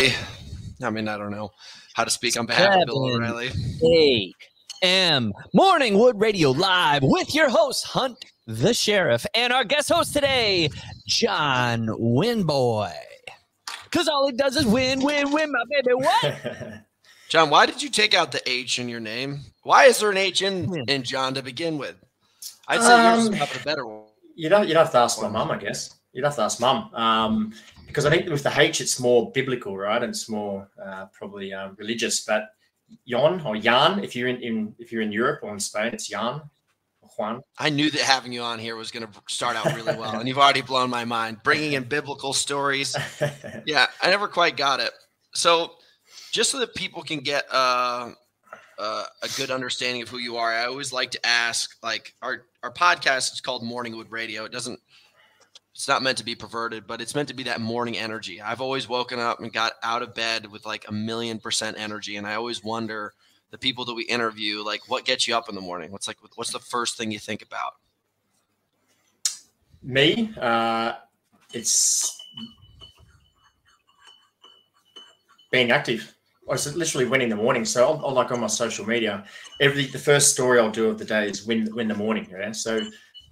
I mean, I don't know how to speak on behalf of Bill O'Reilly. AM Morning Wood Radio Live with your host, Hunt the Sheriff, and our guest host today, John Winboy. Because all he does is win, my baby. What? John, why did you take out the H in your name? Why is there an H in John to begin with? I'd say yours is probably a better one. You'd have to ask my mum, I guess. You'd have to ask mum. Because I think with the H, it's more biblical, right? And it's more probably religious. But Jan or Jan, if you're in Europe or in Spain, it's Jan or Juan. I knew that having you on here was going to start out really well, and you've already blown my mind. Bringing in biblical stories. Yeah, I never quite got it. So just so that people can get a good understanding of who you are, I always like to ask, like, our podcast is called Morning Wood Radio. It's not meant to be perverted, but it's meant to be that morning energy. I've always woken up and got out of bed with like 1,000,000% energy. And I always wonder, the people that we interview, like, what gets you up in the morning? What's the first thing you think about? Me, it's being active. It's literally winning the morning. So I'll like on my social media, the first story I'll do of the day is win the morning. Yeah. So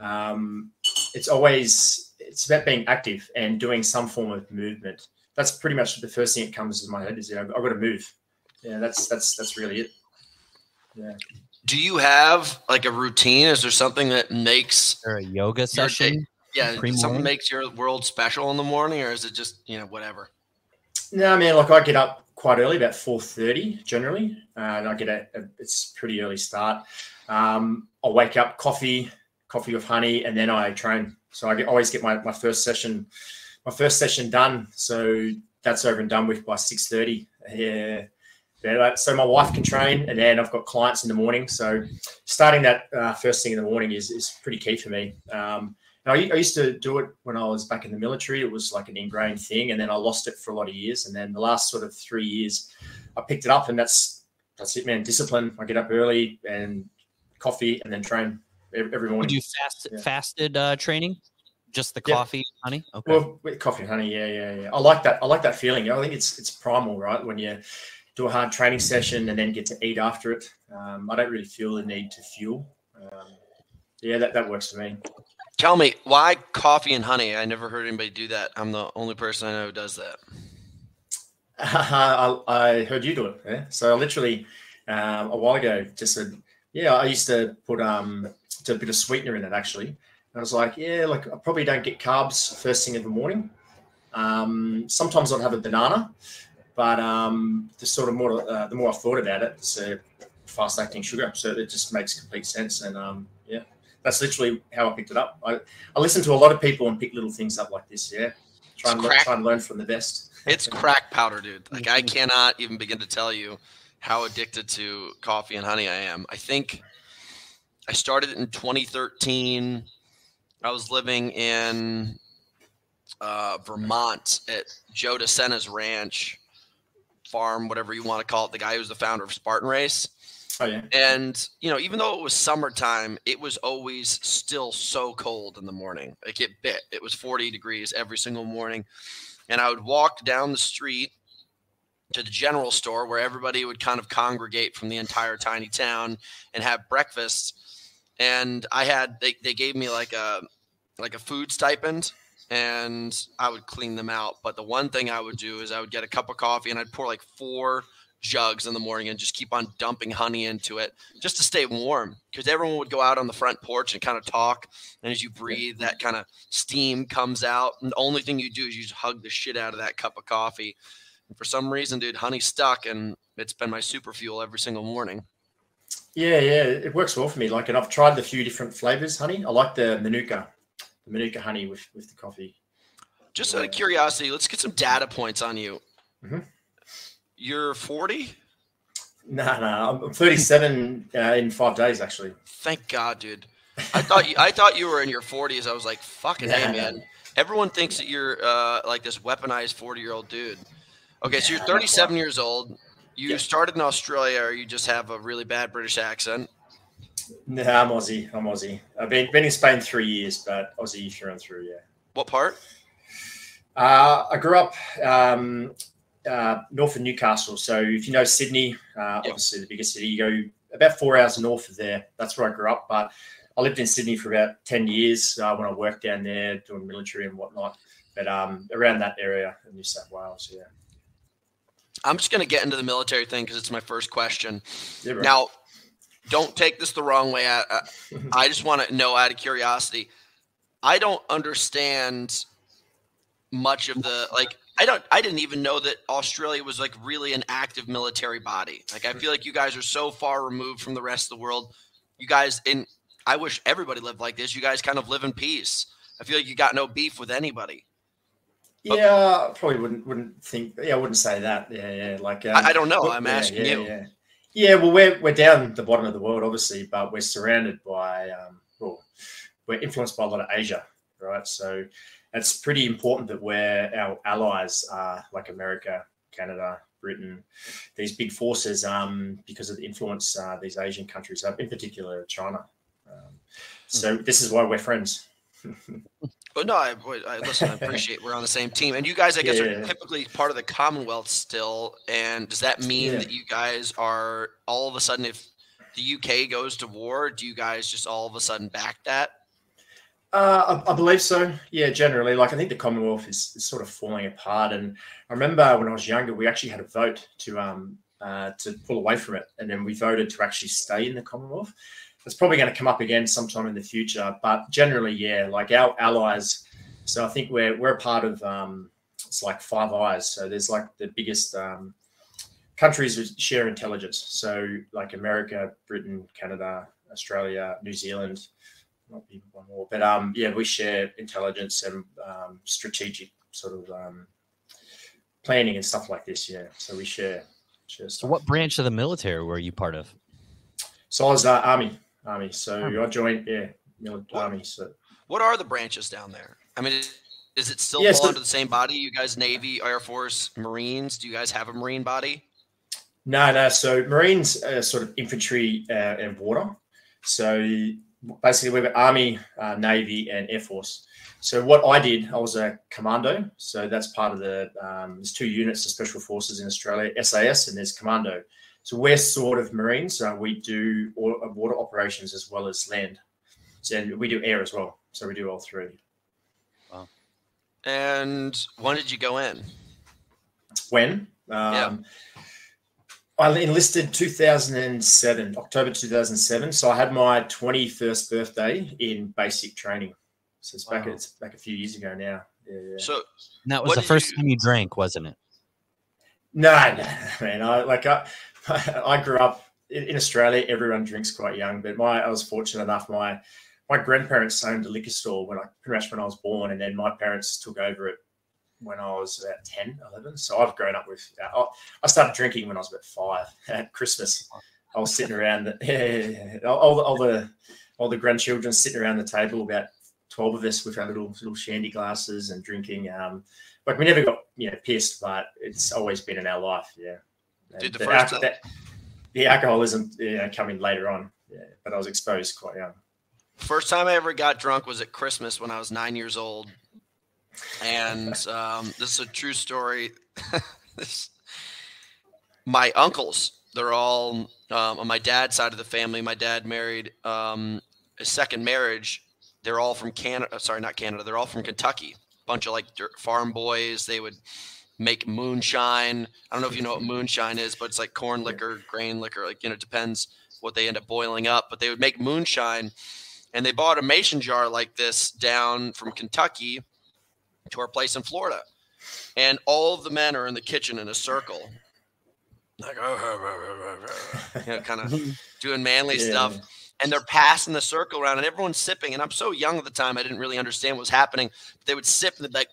it's about being active and doing some form of movement. That's pretty much the first thing that comes to my head is, I've got to move. Yeah, that's really it. Yeah. Do you have like a routine? Is there something that makes a yoga session? Something makes your world special in the morning, or is it just, whatever? No, man, like I get up quite early, about 4:30 generally. And I get it's pretty early start. I'll wake up, coffee with honey, and then I train. So I always get my first session done. So that's over and done with by 6:30. Yeah. So my wife can train, and then I've got clients in the morning. So starting that first thing in the morning is pretty key for me. I used to do it when I was back in the military. It was like an ingrained thing, and then I lost it for a lot of years. And then the last sort of 3 years, I picked it up, and that's it, man. Discipline. I get up early and coffee, and then train every morning. Do you fasted training? Just the coffee, honey? Okay. Well, with coffee and honey, yeah. I like that feeling. I think it's primal, right? When you do a hard training session and then get to eat after it. I don't really feel the need to fuel. That works for me. Tell me, why coffee and honey? I never heard anybody do that. I'm the only person I know who does that. I heard you do it. Yeah? So I literally, a while ago, just said, I used to put a bit of sweetener in it, actually. And I was like, I probably don't get carbs first thing in the morning. Sometimes I'd have a banana, but the sort of more, the more I thought about it, it's a fast-acting sugar. So it just makes complete sense. And that's literally how I picked it up. I listen to a lot of people and pick little things up like this. Yeah, try and learn from the best. It's crack powder, dude. Like, I cannot even begin to tell you how addicted to coffee and honey I am. I think I started it in 2013. I was living in Vermont at Joe DeSena's ranch, farm, whatever you want to call it, the guy who was the founder of Spartan Race. Oh, yeah. And, even though it was summertime, it was always still so cold in the morning. Like, it was 40 degrees every single morning. And I would walk down the street to the general store where everybody would kind of congregate from the entire tiny town and have breakfast. And they gave me like a food stipend, and I would clean them out. But the one thing I would do is I would get a cup of coffee, and I'd pour like 4 jugs in the morning and just keep on dumping honey into it just to stay warm, because everyone would go out on the front porch and kind of talk. And as you breathe, that kind of steam comes out. And the only thing you do is you just hug the shit out of that cup of coffee. And for some reason, dude, honey stuck, and it's been my super fuel every single morning. Yeah, it works well for me. Like, and I've tried the few different flavors honey. I like the Manuka honey with the coffee. Just out of curiosity, let's get some data points on you. Mm-hmm. You're 40? No, I'm 37 in 5 days, actually. Thank God, dude. I thought you were in your 40s. I was like, fucking hey, man. Everyone thinks that you're like this weaponized 40-year-old dude. Okay, so you're 37 years old. You started in Australia, or you just have a really bad British accent? No, I'm Aussie. I've been in Spain 3 years, but Aussie through and through, yeah. What part? I grew up north of Newcastle. So if you know Sydney, obviously the biggest city, you go about 4 hours north of there. That's where I grew up. But I lived in Sydney for about 10 years when I worked down there doing military and whatnot. But around that area of New South Wales, yeah. I'm just going to get into the military thing because it's my first question. Yeah, right. Now, don't take this the wrong way. I just want to know out of curiosity. I don't understand much of the I didn't even know that Australia was like really an active military body. Like I feel like you guys are so far removed from the rest of the world. You guys I wish everybody lived like this. You guys kind of live in peace. I feel like you got no beef with anybody. Yeah, I probably wouldn't think. Yeah, I wouldn't say that. Yeah. Like I don't know. I'm asking you. Yeah. Yeah, well, we're down the bottom of the world, obviously, but we're surrounded by, we're influenced by a lot of Asia, right? So it's pretty important that our allies are like America, Canada, Britain, these big forces, because of the influence these Asian countries have, in particular China. So this is why we're friends. But no, I listen. I appreciate we're on the same team, and you guys, I guess, are typically part of the Commonwealth still. And does that mean that you guys are all of a sudden, if the UK goes to war, do you guys just all of a sudden back that? I believe so. Yeah, generally, like I think the Commonwealth is sort of falling apart. And I remember when I was younger, we actually had a vote to pull away from it, and then we voted to actually stay in the Commonwealth. It's probably going to come up again sometime in the future, but generally, yeah, like our allies. So I think we're a part of it's like Five Eyes. So there's like the biggest countries who share intelligence. So like America, Britain, Canada, Australia, New Zealand, might be one more, but we share intelligence and strategic sort of planning and stuff like this. Yeah, so we share stuff. So what branch of the military were you part of? So I was Army. So I joined, Army. So what are the branches down there? I mean, is it still fall under the same body? You guys, Navy, Air Force, Marines. Do you guys have a Marine body? No. So Marines are sort of infantry and water. So basically, we've got Army, Navy, and Air Force. So what I did, I was a commando. So that's part of the there's two units of special forces in Australia, SAS, and there's commando. So we're sort of Marines. So we do water operations as well as land. So we do air as well. So we do all three. Wow. And when did you go in? When? I enlisted 2007, October 2007. So I had my 21st birthday in basic training. So it's back a few years ago now. Yeah. So that was the first time you drank, wasn't it? No, man. I grew up in Australia. Everyone drinks quite young, but I was fortunate enough. My grandparents owned a liquor store when I was born, and then my parents took over it when I was about 10, 11. So I've grown up with. I started drinking when I was about 5 at Christmas. I was sitting around all the grandchildren sitting around the table, about 12 of us with our little shandy glasses and drinking. Like we never got pissed, but it's always been in our life. Yeah. Dude, the alcoholism coming later on. Yeah, but I was exposed quite young. First time I ever got drunk was at Christmas when I was 9 years old. And this is a true story. My uncles, they're all on my dad's side of the family. My dad married a second marriage. They're all from Canada. Sorry, not Canada. They're all from Kentucky. Bunch of like farm boys. They would make moonshine. I don't know if you know what moonshine is, but it's like corn liquor, grain liquor. Like, it depends what they end up boiling up. But they would make moonshine. And they bought a mason jar like this down from Kentucky to our place in Florida. And all of the men are in the kitchen in a circle. Like, kind of doing manly stuff. And they're passing the circle around and everyone's sipping. And I'm so young at the time, I didn't really understand what was happening. But they would sip and they'd be like,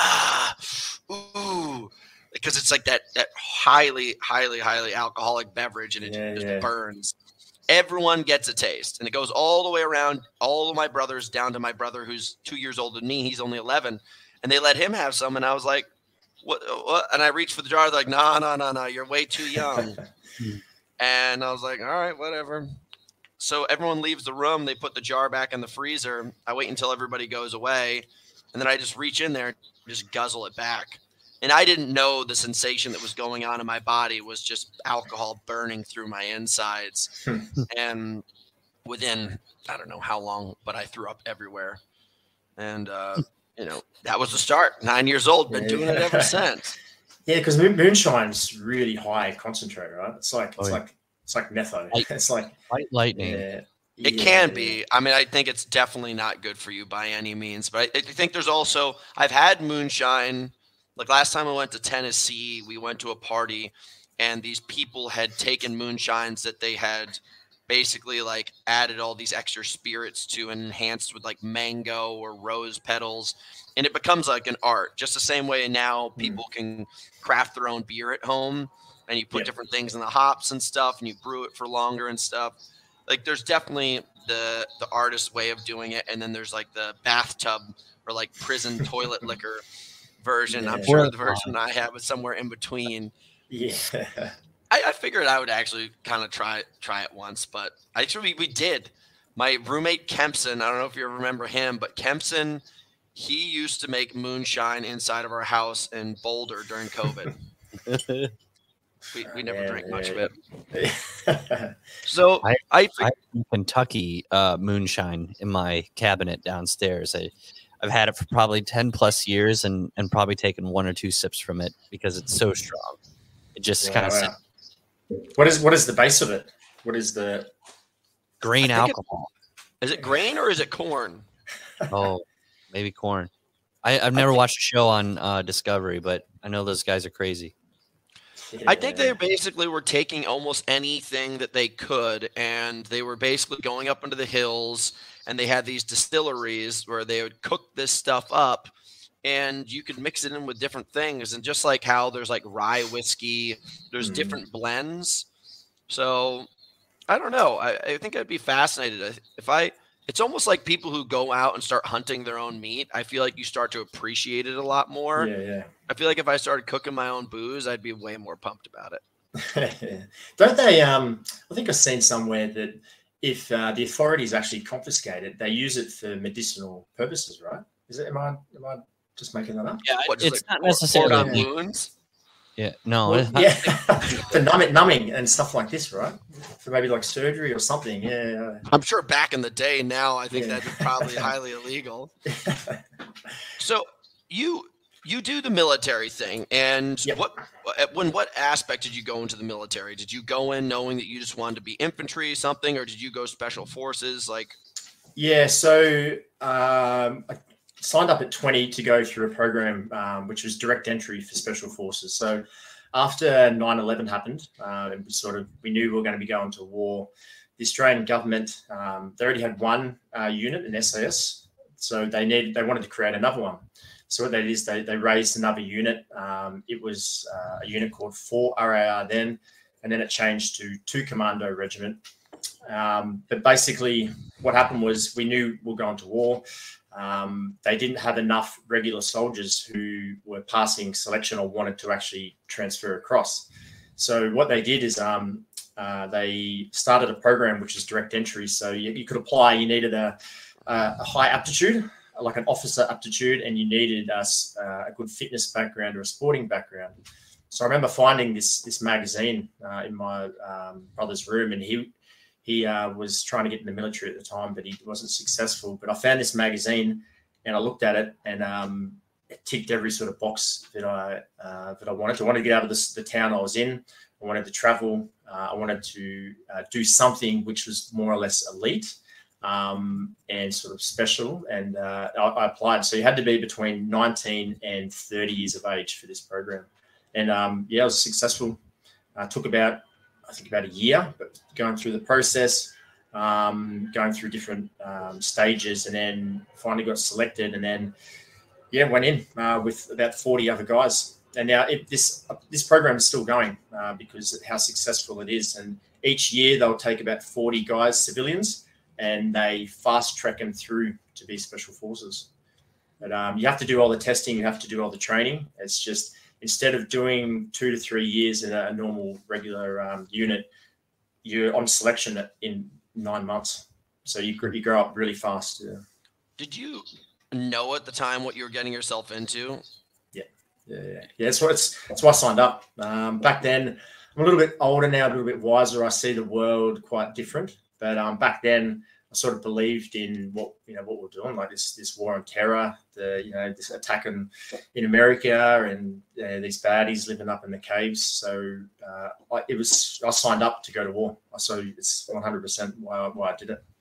ooh. Because it's like that highly, highly, highly alcoholic beverage and it just burns. Everyone gets a taste, and it goes all the way around all of my brothers down to my brother who's 2 years older than me. He's only 11, and they let him have some, and I was like, what? And I reached for the jar. They're like, no, you're way too young. And I was like, all right, whatever. So everyone leaves the room. They put the jar back in the freezer. I wait until everybody goes away, and then I just reach in there and just guzzle it back. And I didn't know the sensation that was going on in my body was just alcohol burning through my insides. And within, I don't know how long, but I threw up everywhere. And, that was the start. 9 years old, been doing it ever since. Yeah, because moonshine's really high concentrate, right? It's like metho. It's like white lightning. It can be. I mean, I think it's definitely not good for you by any means. But I think there's also, I've had moonshine. Like last time I went to Tennessee, we went to a party and these people had taken moonshines that they had basically like added all these extra spirits to and enhanced with like mango or rose petals. And it becomes like an art, just the same way now people can craft their own beer at home and you put different things in the hops and stuff and you brew it for longer and stuff. Like there's definitely the artist way of doing it. And then there's like the bathtub or like prison toilet liquor version. I'm sure the version I have is somewhere in between. Yeah. I figured I would actually kind of try it once, but actually we did. My roommate Kempson, I don't know if you remember him, but Kempson, he used to make moonshine inside of our house in Boulder during COVID. we never drank much of it. So I Kentucky moonshine in my cabinet downstairs. I've had it for probably 10 plus years and probably taken 1 or 2 sips from it because it's so strong. It just kind of What is the base of it? What is the grain alcohol? Is it grain or is it corn? Oh, maybe corn. I've never watched a show on Discovery, but I know those guys are crazy. I think they basically were taking almost anything that they could, and they were basically going up into the hills, and they had these distilleries where they would cook this stuff up, and you could mix it in with different things. And just like how there's like rye whiskey, there's different blends. So I don't know. I think I'd be fascinated it's almost like people who go out and start hunting their own meat. I feel like you start to appreciate it a lot more. Yeah. I feel like if I started cooking my own booze, I'd be way more pumped about it. Don't they? I think I've seen somewhere that if the authorities actually confiscate it, they use it for medicinal purposes, right? Is it? Am I just making that up? Yeah, it's not necessarily on wounds. Yeah, no. Well, yeah, for numbing and stuff like this, right? For maybe like surgery or something. Yeah. I'm sure back in the day. Now I think that'd be probably highly illegal. So you do the military thing, and what aspect did you go into the military? Did you go in knowing that you just wanted to be infantry, something, or did you go special forces? So I signed up at 20 to go through a program which was direct entry for special forces. So after 9/11 happened, and we knew we were going to be going to war. The Australian government, they already had one unit, an SAS, so they wanted to create another one. So what they did is they raised another unit. It was a unit called 4 RAR then, and then it changed to 2 Commando Regiment. But basically what happened was we knew we were going to war. They didn't have enough regular soldiers who were passing selection or wanted to actually transfer across. So what they did is they started a program which is direct entry. So you could apply. You needed a high aptitude, like an officer aptitude, and you needed a good fitness background or a sporting background. So I remember finding this magazine in my brother's room, and he was trying to get in the military at the time, but he wasn't successful. But I found this magazine and I looked at it, and it ticked every sort of box that I wanted to. I wanted to get out of the town I was in. I wanted to travel. I wanted to do something which was more or less elite and sort of special. And I applied. So you had to be between 19 and 30 years of age for this program. And I was successful. Took about a year, but going through the process, going through different stages, and then finally got selected, and then went in with about 40 other guys. And now this program is still going because of how successful it is. And each year they'll take about 40 guys, civilians, and they fast track them through to be special forces. But you have to do all the testing, you have to do all the training. It's just, instead of doing 2 to 3 years in a normal regular unit, you're on selection in 9 months. So you grow up really fast. Yeah. Did you know at the time what you were getting yourself into? Yeah. Yeah. That's why I signed up. Back then, I'm a little bit older now, a little bit wiser. I see the world quite different. But back then, I sort of believed in what we're doing, like this war on terror, this attack in America, and these baddies living up in the caves. So I signed up to go to war. So it's 100% why I did it.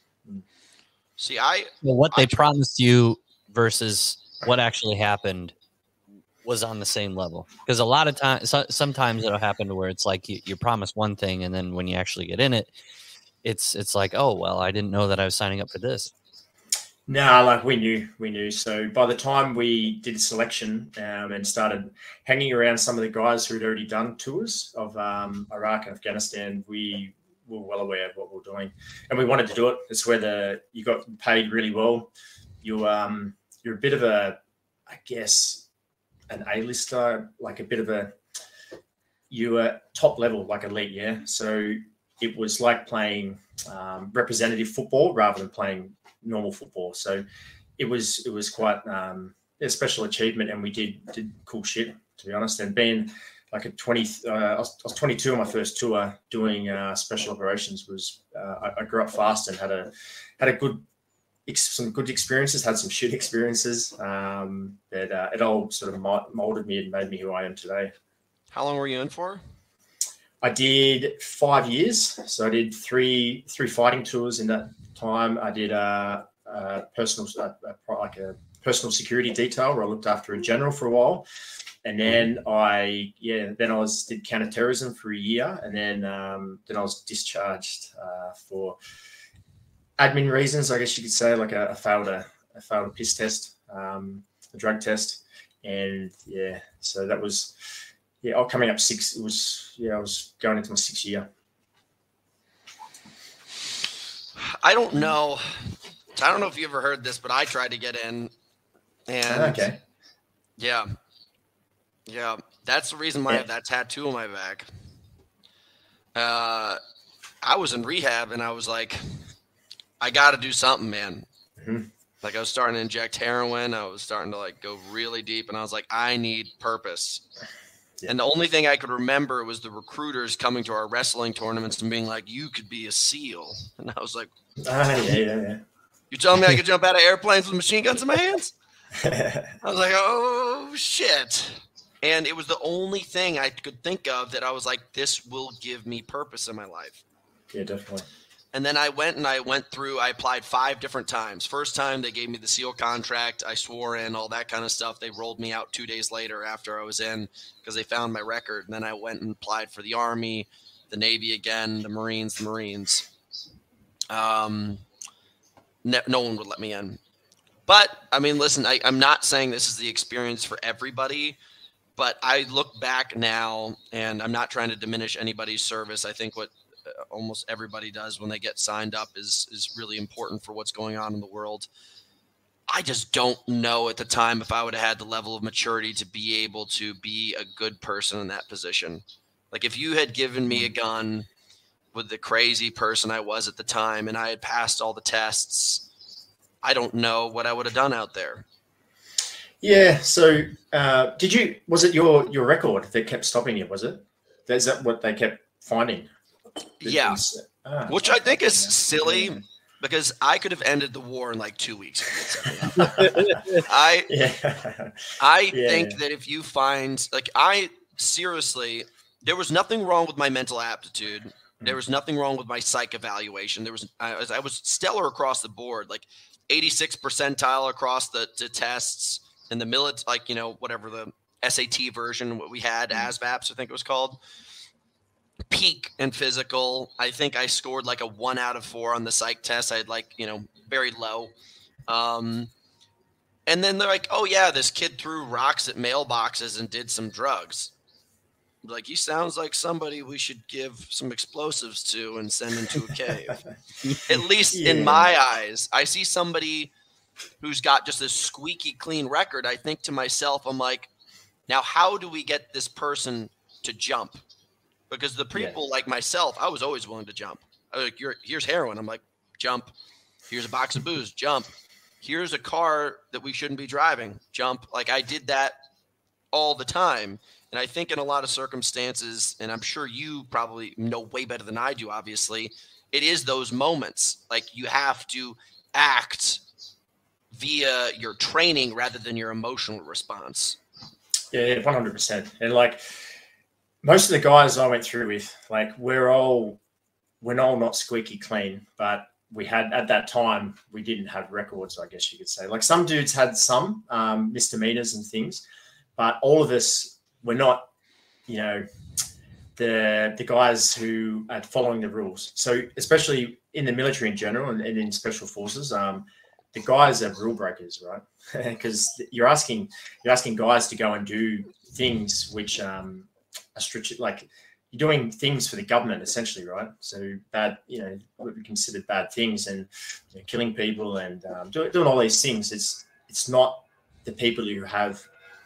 See, what they promised you versus what actually happened was on the same level, because a lot of times, sometimes it'll happen to where it's like you promise one thing, and then when you actually get in it, it's like, oh well, I didn't know that I was signing up for this. No, like we knew. So by the time we did selection and started hanging around some of the guys who had already done tours of Iraq and Afghanistan, we were well aware of what we were doing, and we wanted to do it. It's where you got paid really well. You're a bit of a, I guess, an A-lister, like a bit of you were top level, like elite, yeah. So it was like playing representative football rather than playing normal football. So it was quite a special achievement, and we did cool shit, to be honest. And being like I was 22 on my first tour doing special operations. I grew up fast and had some good experiences, had some shit experiences. That it all sort of molded me and made me who I am today. How long were you in for? I did 5 years. So I did three fighting tours in that time. I did a personal security detail where I looked after a general for a while. And then I did counterterrorism for a year, and then I was discharged for admin reasons, I guess you could say, like I failed a piss test, a drug test, and so that was coming up 6. It was I was going into my 6th year. I don't know if you ever heard this, but I tried to get in, and okay. Yeah, that's the reason why I have that tattoo on my back. I was in rehab, and I was like, I got to do something, man. Mm-hmm. Like I was starting to inject heroin. I was starting to like go really deep, and I was like, I need purpose. Yeah. And the only thing I could remember was the recruiters coming to our wrestling tournaments and being like, you could be a SEAL. And I was like, yeah. You telling me I could jump out of airplanes with machine guns in my hands? I was like, oh, shit. And it was the only thing I could think of that I was like, this will give me purpose in my life. Yeah, definitely. And then I applied 5 different times. First time they gave me the SEAL contract. I swore in, all that kind of stuff. They rolled me out 2 days later after I was in because they found my record. And then I went and applied for the Army, the Navy again, the Marines. No one would let me in. But, I mean, listen, I'm not saying this is the experience for everybody, but I look back now, and I'm not trying to diminish anybody's service. I think what almost everybody does when they get signed up is really important for what's going on in the world. I just don't know at the time if I would have had the level of maturity to be able to be a good person in that position. Like if you had given me a gun with the crazy person I was at the time and I had passed all the tests, I don't know what I would have done out there. Yeah. So was it your record that kept stopping you? Was it? Is that what they kept finding? Yeah. Which I think is silly because I could have ended the war in like 2 weeks. I think that if you find seriously, there was nothing wrong with my mental aptitude. There was nothing wrong with my psych evaluation. I was stellar across the board, like 86th percentile across the tests in the military, whatever the SAT version, what we had, ASVABs, I think it was called. Peak and physical. I think I scored like a 1 out of 4 on the psych test. I had very low. And then they're like, oh yeah, this kid threw rocks at mailboxes and did some drugs. Like, he sounds like somebody we should give some explosives to and send into a cave. At least in my eyes, I see somebody who's got just this squeaky clean record. I think to myself, I'm like, now how do we get this person to jump? Because the people like myself, I was always willing to jump. I was like, here's heroin. I'm like, jump. Here's a box of booze, jump. Here's a car that we shouldn't be driving, jump. Like I did that all the time. And I think in a lot of circumstances, and I'm sure you probably know way better than I do, obviously, it is those moments. Like you have to act via your training rather than your emotional response. Yeah, 100%. And like most of the guys I went through with, like we're all not squeaky clean, but we had at that time we didn't have records, I guess you could say. Like some dudes had some misdemeanors and things, but all of us were not, you know, the guys who are following the rules. So especially in the military in general and in special forces, the guys are rule breakers, right? Because you're asking guys to go and do things which are strict, like you're doing things for the government essentially, right? So bad, you know, what we considered bad things, and you know, killing people and doing all these things. It's not the people who have.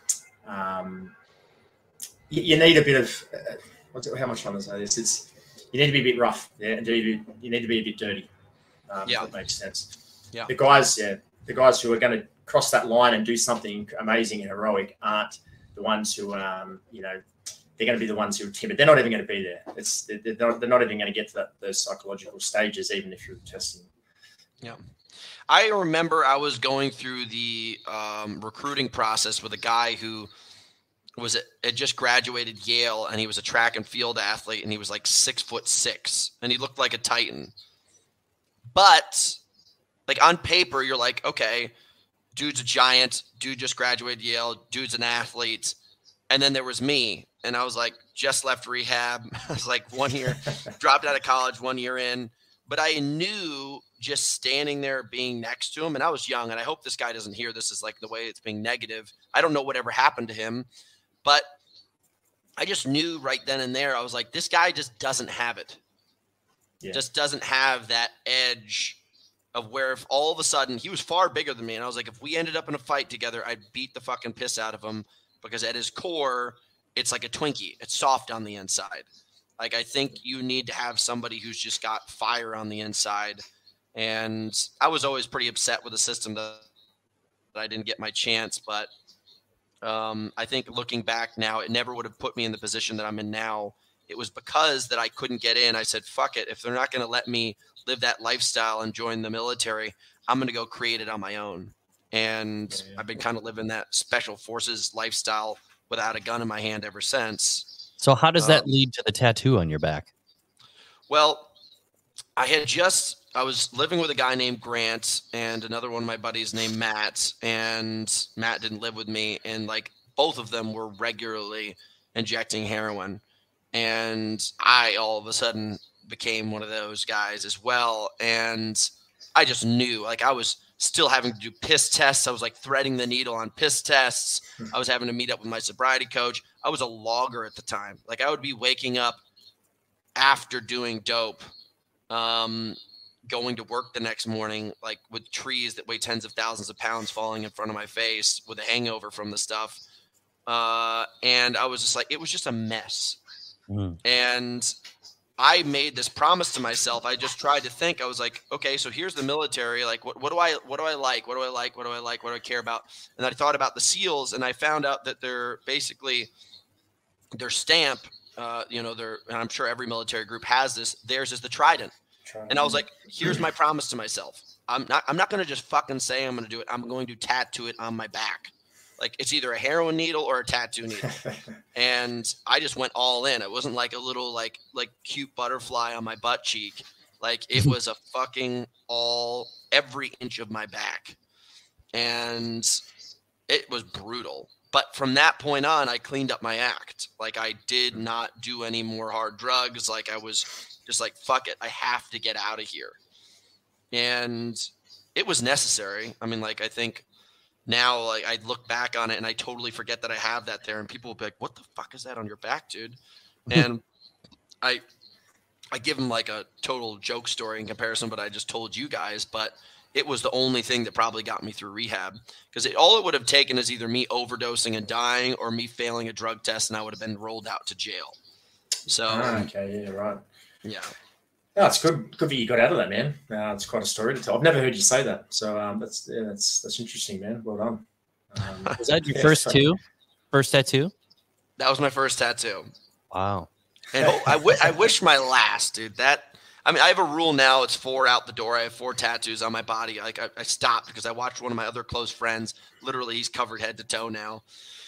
You need a bit of. How much fun is this? You need to be a bit rough, yeah, and you need to be a bit dirty. Yeah, if that makes sense. Yeah, the guys who are going to cross that line and do something amazing and heroic aren't the ones who, you know, they're going to be the ones who are timid. They're not even going to be there. They're not even going to get to those psychological stages, even if you're testing. Yeah. I remember I was going through the recruiting process with a guy who had just graduated Yale, and he was a track and field athlete, and he was like 6'6", and he looked like a Titan. But like on paper, you're like, okay, dude's a giant, dude just graduated Yale, dude's an athlete. And then there was me, and I was like, just left rehab. I was like 1 year, dropped out of college 1 year in. But I knew just standing there being next to him, and I was young, and I hope this guy doesn't hear this as like the way it's being negative. I don't know whatever happened to him, but I just knew right then and there, I was like, this guy just doesn't have it. Yeah. Just doesn't have that edge of where if all of a sudden he was far bigger than me. And I was like, if we ended up in a fight together, I'd beat the fucking piss out of him, because at his core, it's like a Twinkie. It's soft on the inside. Like, I think you need to have somebody who's just got fire on the inside. And I was always pretty upset with the system that I didn't get my chance. But I think looking back now, it never would have put me in the position that I'm in now. It was because that I couldn't get in. I said, fuck it. If they're not going to let me live that lifestyle and join the military, I'm going to go create it on my own. And I've been kind of living that special forces lifestyle without a gun in my hand ever since. So how does that lead to the tattoo on your back? Well, I was living with a guy named Grant and another one of my buddies named Matt, and Matt didn't live with me. And like both of them were regularly injecting heroin. And I all of a sudden became one of those guys as well. And I just knew, like, I was still having to do piss tests. I was like threading the needle on piss tests. I was having to meet up with my sobriety coach. I was a logger at the time. Like, I would be waking up after doing dope, going to work the next morning, like with trees that weigh tens of thousands of pounds falling in front of my face with a hangover from the stuff. And I was just like, it was just a mess. And I made this promise to myself. I just tried to think. I was like, okay, so here's the military. Like, what do I like? What do I like? What do I like? What do I care about? And I thought about the SEALs, and I found out that they're basically their stamp. And I'm sure every military group has this. Theirs is the Trident. And I was like, here's my promise to myself. I'm not going to just fucking say I'm going to do it. I'm going to tattoo it on my back. Like, it's either a heroin needle or a tattoo needle. And I just went all in. It wasn't like a little like cute butterfly on my butt cheek. Like, it was a fucking every inch of my back. And it was brutal. But from that point on, I cleaned up my act. Like, I did not do any more hard drugs. Like, I was just like, fuck it. I have to get out of here. And it was necessary. I mean, like, I think now, like, I look back on it and I totally forget that I have that there, and people will be like, what the fuck is that on your back, dude? And I give them like a total joke story in comparison, but I just told you guys, but it was the only thing that probably got me through rehab, because all it would have taken is either me overdosing and dying or me failing a drug test, and I would have been rolled out to jail. So, okay. Yeah. Right. Yeah. Oh, it's good that you got out of that, man. It's quite a story to tell. I've never heard you say that. So that's interesting, man. Well done. Was that your first two? First tattoo? That was my first tattoo. Wow. And I wish my last, dude. I have a rule now. It's 4 out the door. I have 4 tattoos on my body. Like I stopped because I watched one of my other close friends. Literally, he's covered head to toe now.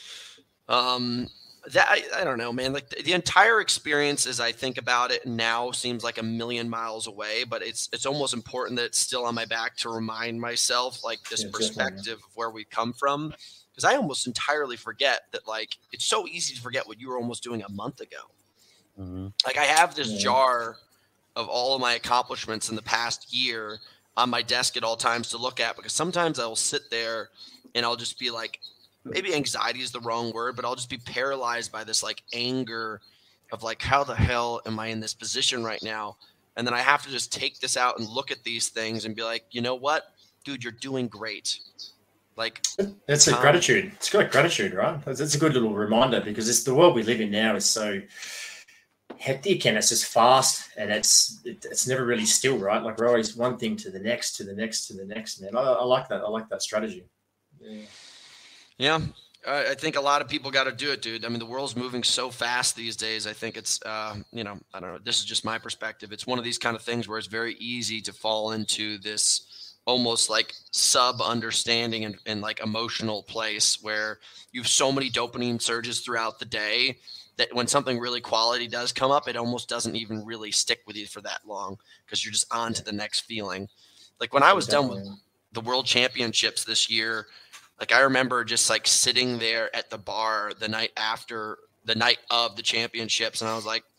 I don't know, man. Like the entire experience, as I think about it now, seems like a million miles away. But it's almost important that it's still on my back to remind myself, like, this perspective of where we come from. Because I almost entirely forget that, like, it's so easy to forget what you were almost doing a month ago. Mm-hmm. Like, I have this jar of all of my accomplishments in the past year on my desk at all times to look at, because sometimes I will sit there and I'll just be like, maybe anxiety is the wrong word, but I'll just be paralyzed by this, like, anger of, like, how the hell am I in this position right now? And then I have to just take this out and look at these things and be like, you know what, dude, you're doing great. Like, that's a gratitude. It's got gratitude, right? It's a good little reminder, because it's the world we live in now is so hectic and it's just fast and it's never really still, right? Like, we're always one thing to the next, to the next, to the next, man. I like that. I like that strategy. Yeah. I think a lot of people got to do it, dude. I mean, the world's moving so fast these days. I think it's, I don't know. This is just my perspective. It's one of these kind of things where it's very easy to fall into this almost like sub understanding and like emotional place where you have so many dopamine surges throughout the day that when something really quality does come up, it almost doesn't even really stick with you for that long, because you're just on to the next feeling. Like when I was done with the World Championships this year, like I remember just like sitting there at the bar the night of the championships, and I was like,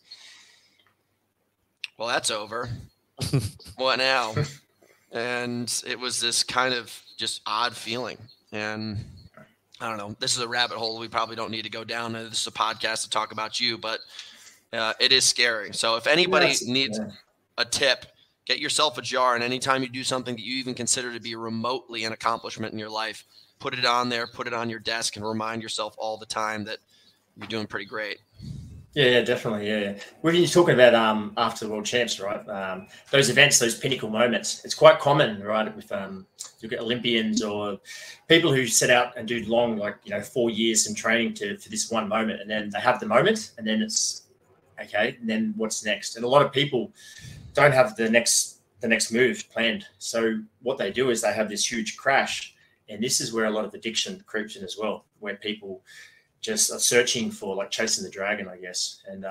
well, that's over. What now? And it was this kind of just odd feeling. And I don't know, this is a rabbit hole we probably don't need to go down. This is a podcast to talk about you, but it is scary. So if anybody needs a tip, get yourself a jar, and anytime you do something that you even consider to be remotely an accomplishment in your life, put it on there, put it on your desk, and remind yourself all the time that you're doing pretty great. Yeah, definitely. Yeah. When you're talking about after the World Champs, right? Those events, those pinnacle moments, it's quite common, right? With you get Olympians or people who set out and do long, 4 years in training for this one moment, and then they have the moment, and then it's okay. And then what's next? And a lot of people don't have the next move planned. So what they do is they have this huge crash, and this is where a lot of addiction creeps in as well, where people just are searching for, like, chasing the dragon, I guess. And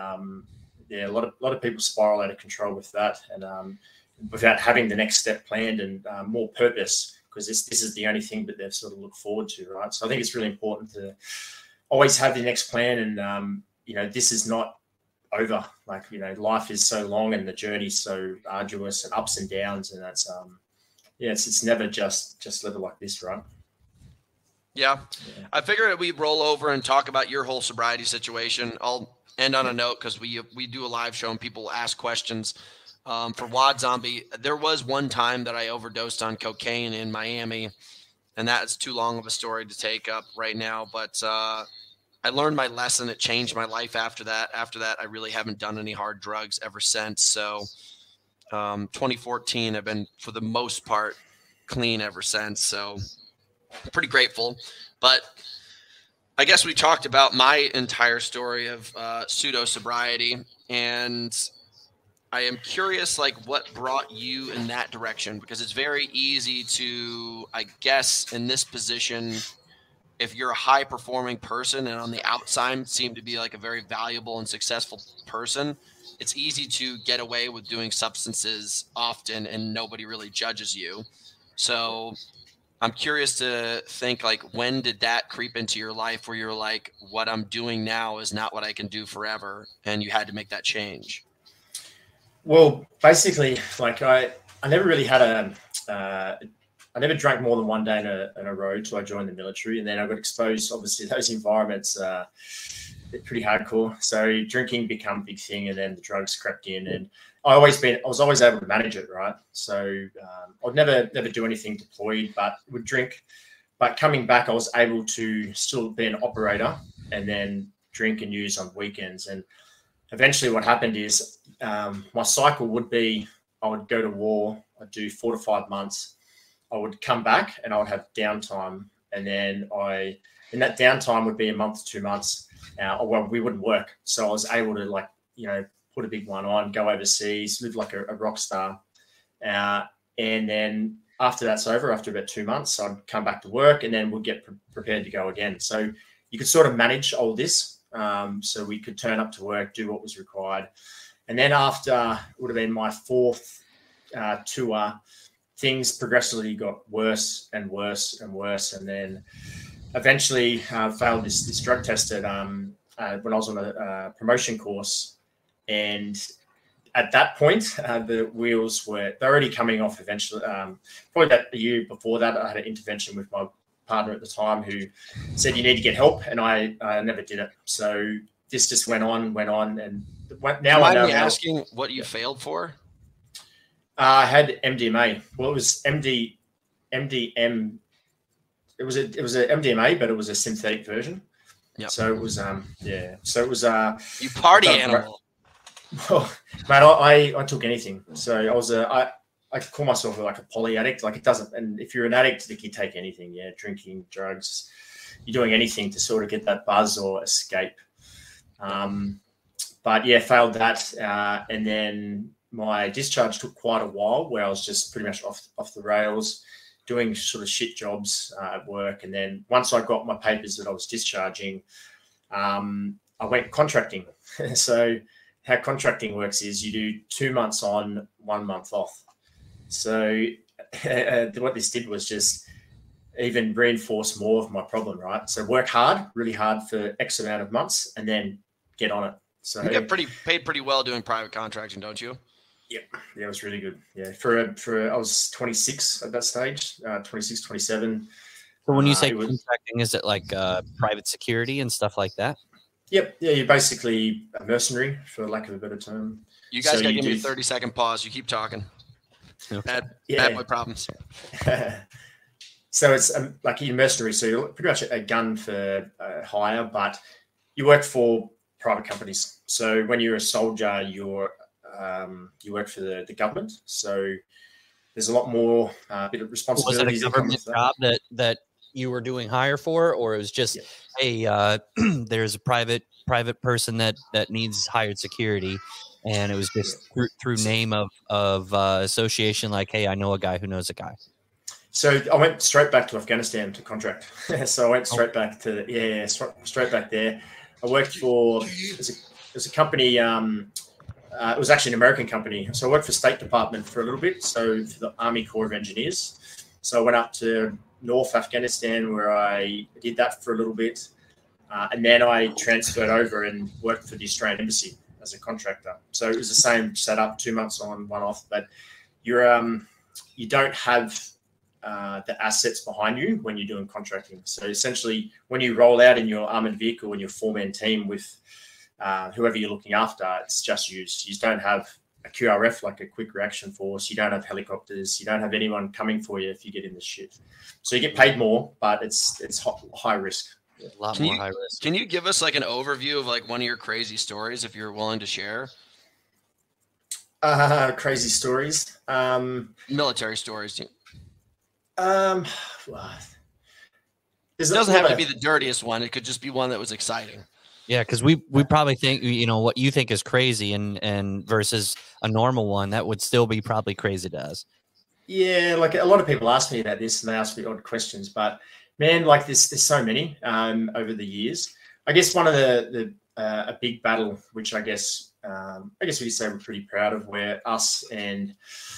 a lot of people spiral out of control with that, and without having the next step planned and more purpose, because this is the only thing that they've sort of looked forward to, right? So I think it's really important to always have the next plan, and this is not over. Like, life is so long and the journey's so arduous and ups and downs, and that's it's never just level like this, right? Yeah. I figured we'd roll over and talk about your whole sobriety situation. I'll end on a note, because we do a live show and people ask questions. For Wad Zombie, there was one time that I overdosed on cocaine in Miami, and that's too long of a story to take up right now. But I learned my lesson. It changed my life after that. After that, I really haven't done any hard drugs ever since. So 2014, I've been, for the most part, clean ever since. So pretty grateful. But I guess we talked about my entire story of pseudo sobriety, and I am curious, like, what brought you in that direction? Because it's very easy to, I guess, in this position, if you're a high performing person and on the outside seem to be like a very valuable and successful person, it's easy to get away with doing substances often and nobody really judges you. So I'm curious to think, like, when did that creep into your life where you're like, what I'm doing now is not what I can do forever, and you had to make that change? Well, basically, like, I never really had I never drank more than one day in a row till I joined the military, and then I got exposed. Obviously, those environments they're pretty hardcore. So drinking became a big thing, and then the drugs crept in, and I was always able to manage it, right? So I'd never do anything deployed, but would drink. But coming back, I was able to still be an operator and then drink and use on weekends. And eventually what happened is my cycle would be, I would go to war, I'd do 4 to 5 months. I would come back and I would have downtime. And then I And that downtime would be a month to 2 months, or well, we wouldn't work. So I was able to put a big one on, go overseas, live like a rock star. And then after that's over, after about 2 months, I'd come back to work and then we'd get prepared to go again. So you could sort of manage all this. So we could turn up to work, do what was required. And then after would have been my 4th tour, things progressively got worse and worse and worse. And then eventually failed this drug test when I was on a promotion course. And at that point, the wheels were already coming off eventually. Probably that a year before that, I had an intervention with my partner at the time who said, you need to get help. And I never did it. So this just went on. And now I know. Me asking what you failed for? I had MDMA. Well, it was MDM. It was a MDMA, but it was a synthetic version. Yeah. So it was So it was you party animal. Well, mate, I took anything. So I was I could call myself like a poly addict. Like it doesn't. And if you're an addict, you take anything. Yeah, drinking, drugs, you're doing anything to sort of get that buzz or escape. But yeah, failed that, and then my discharge took quite a while, where I was just pretty much off the rails, doing sort of shit jobs at work. And then once I got my papers that I was discharging, I went contracting. So how contracting works is you do 2 months on, 1 month off. So what this did was just even reinforce more of my problem, right? So work hard, really hard for X amount of months, and then get on it. So you get paid pretty well doing private contracting, don't you? Yep. Yeah, it was really good. Yeah. I was 26 at that stage, 26, 27. So when you say contracting, is it like private security and stuff like that? Yep. Yeah, you're basically a mercenary, for lack of a better term. You guys got to give me a 30-second pause. You keep talking. Bad boy problems. So it's like you're mercenary. So you're pretty much a gun for hire, but you work for private companies. So when you're a soldier, you work for the government. So there's a lot more bit of responsibility. Was it a government job that you were doing hire for, or it was just there's a private person that needs hired security, and it was just through name of association, like, hey, I know a guy who knows a guy. So I went straight back to Afghanistan to contract. So I went straight back to straight back there. I worked for as a company. It was actually an American company. So I worked for State Department for a little bit. So for the Army Corps of Engineers. So I went up to North Afghanistan where I did that for a little bit. And then I transferred over and worked for the Australian Embassy as a contractor. So it was the same setup, 2 months on, 1 off. But you don't have the assets behind you when you're doing contracting. So essentially, when you roll out in your armored vehicle and your 4-man team with whoever you're looking after, it's just you. You don't have a QRF, like a quick reaction force. You don't have helicopters. You don't have anyone coming for you if you get in the shit. So you get paid more, but it's high risk. A lot more high risk. Can you give us like an overview of like one of your crazy stories, if you're willing to share? Crazy stories. Military stories. Well, it doesn't have to be the dirtiest one. It could just be one that was exciting. Yeah, because we probably think, what you think is crazy and versus a normal one, that would still be probably crazy to us. Yeah, like a lot of people ask me about this and they ask me odd questions, but man, like there's so many over the years. I guess one of a big battle, which I guess we could say we're pretty proud of, where us and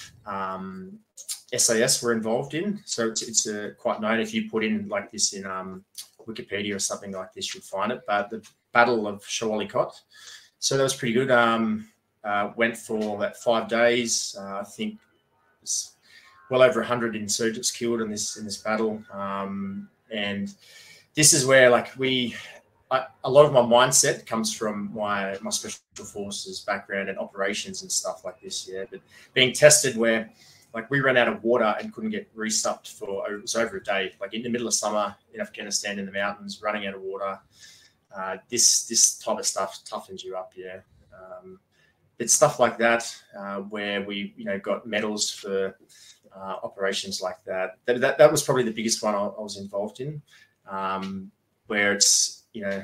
SAS were involved in. So it's quite known. If you put in like this in Wikipedia or something like this, you'll find it. But the Battle of Shawalikot. So that was pretty good. Went for about 5 days. I think it's well over 100 insurgents killed in this battle. And this is where like a lot of my mindset comes from my special forces background and operations and stuff like this. Yeah, but being tested where like we ran out of water and couldn't get resupped for it was over a day. Like in the middle of summer in Afghanistan in the mountains, running out of water. This type of stuff toughens you up. Yeah, it's stuff like that where we got medals for operations like that. That was probably the biggest one I was involved in. where it's,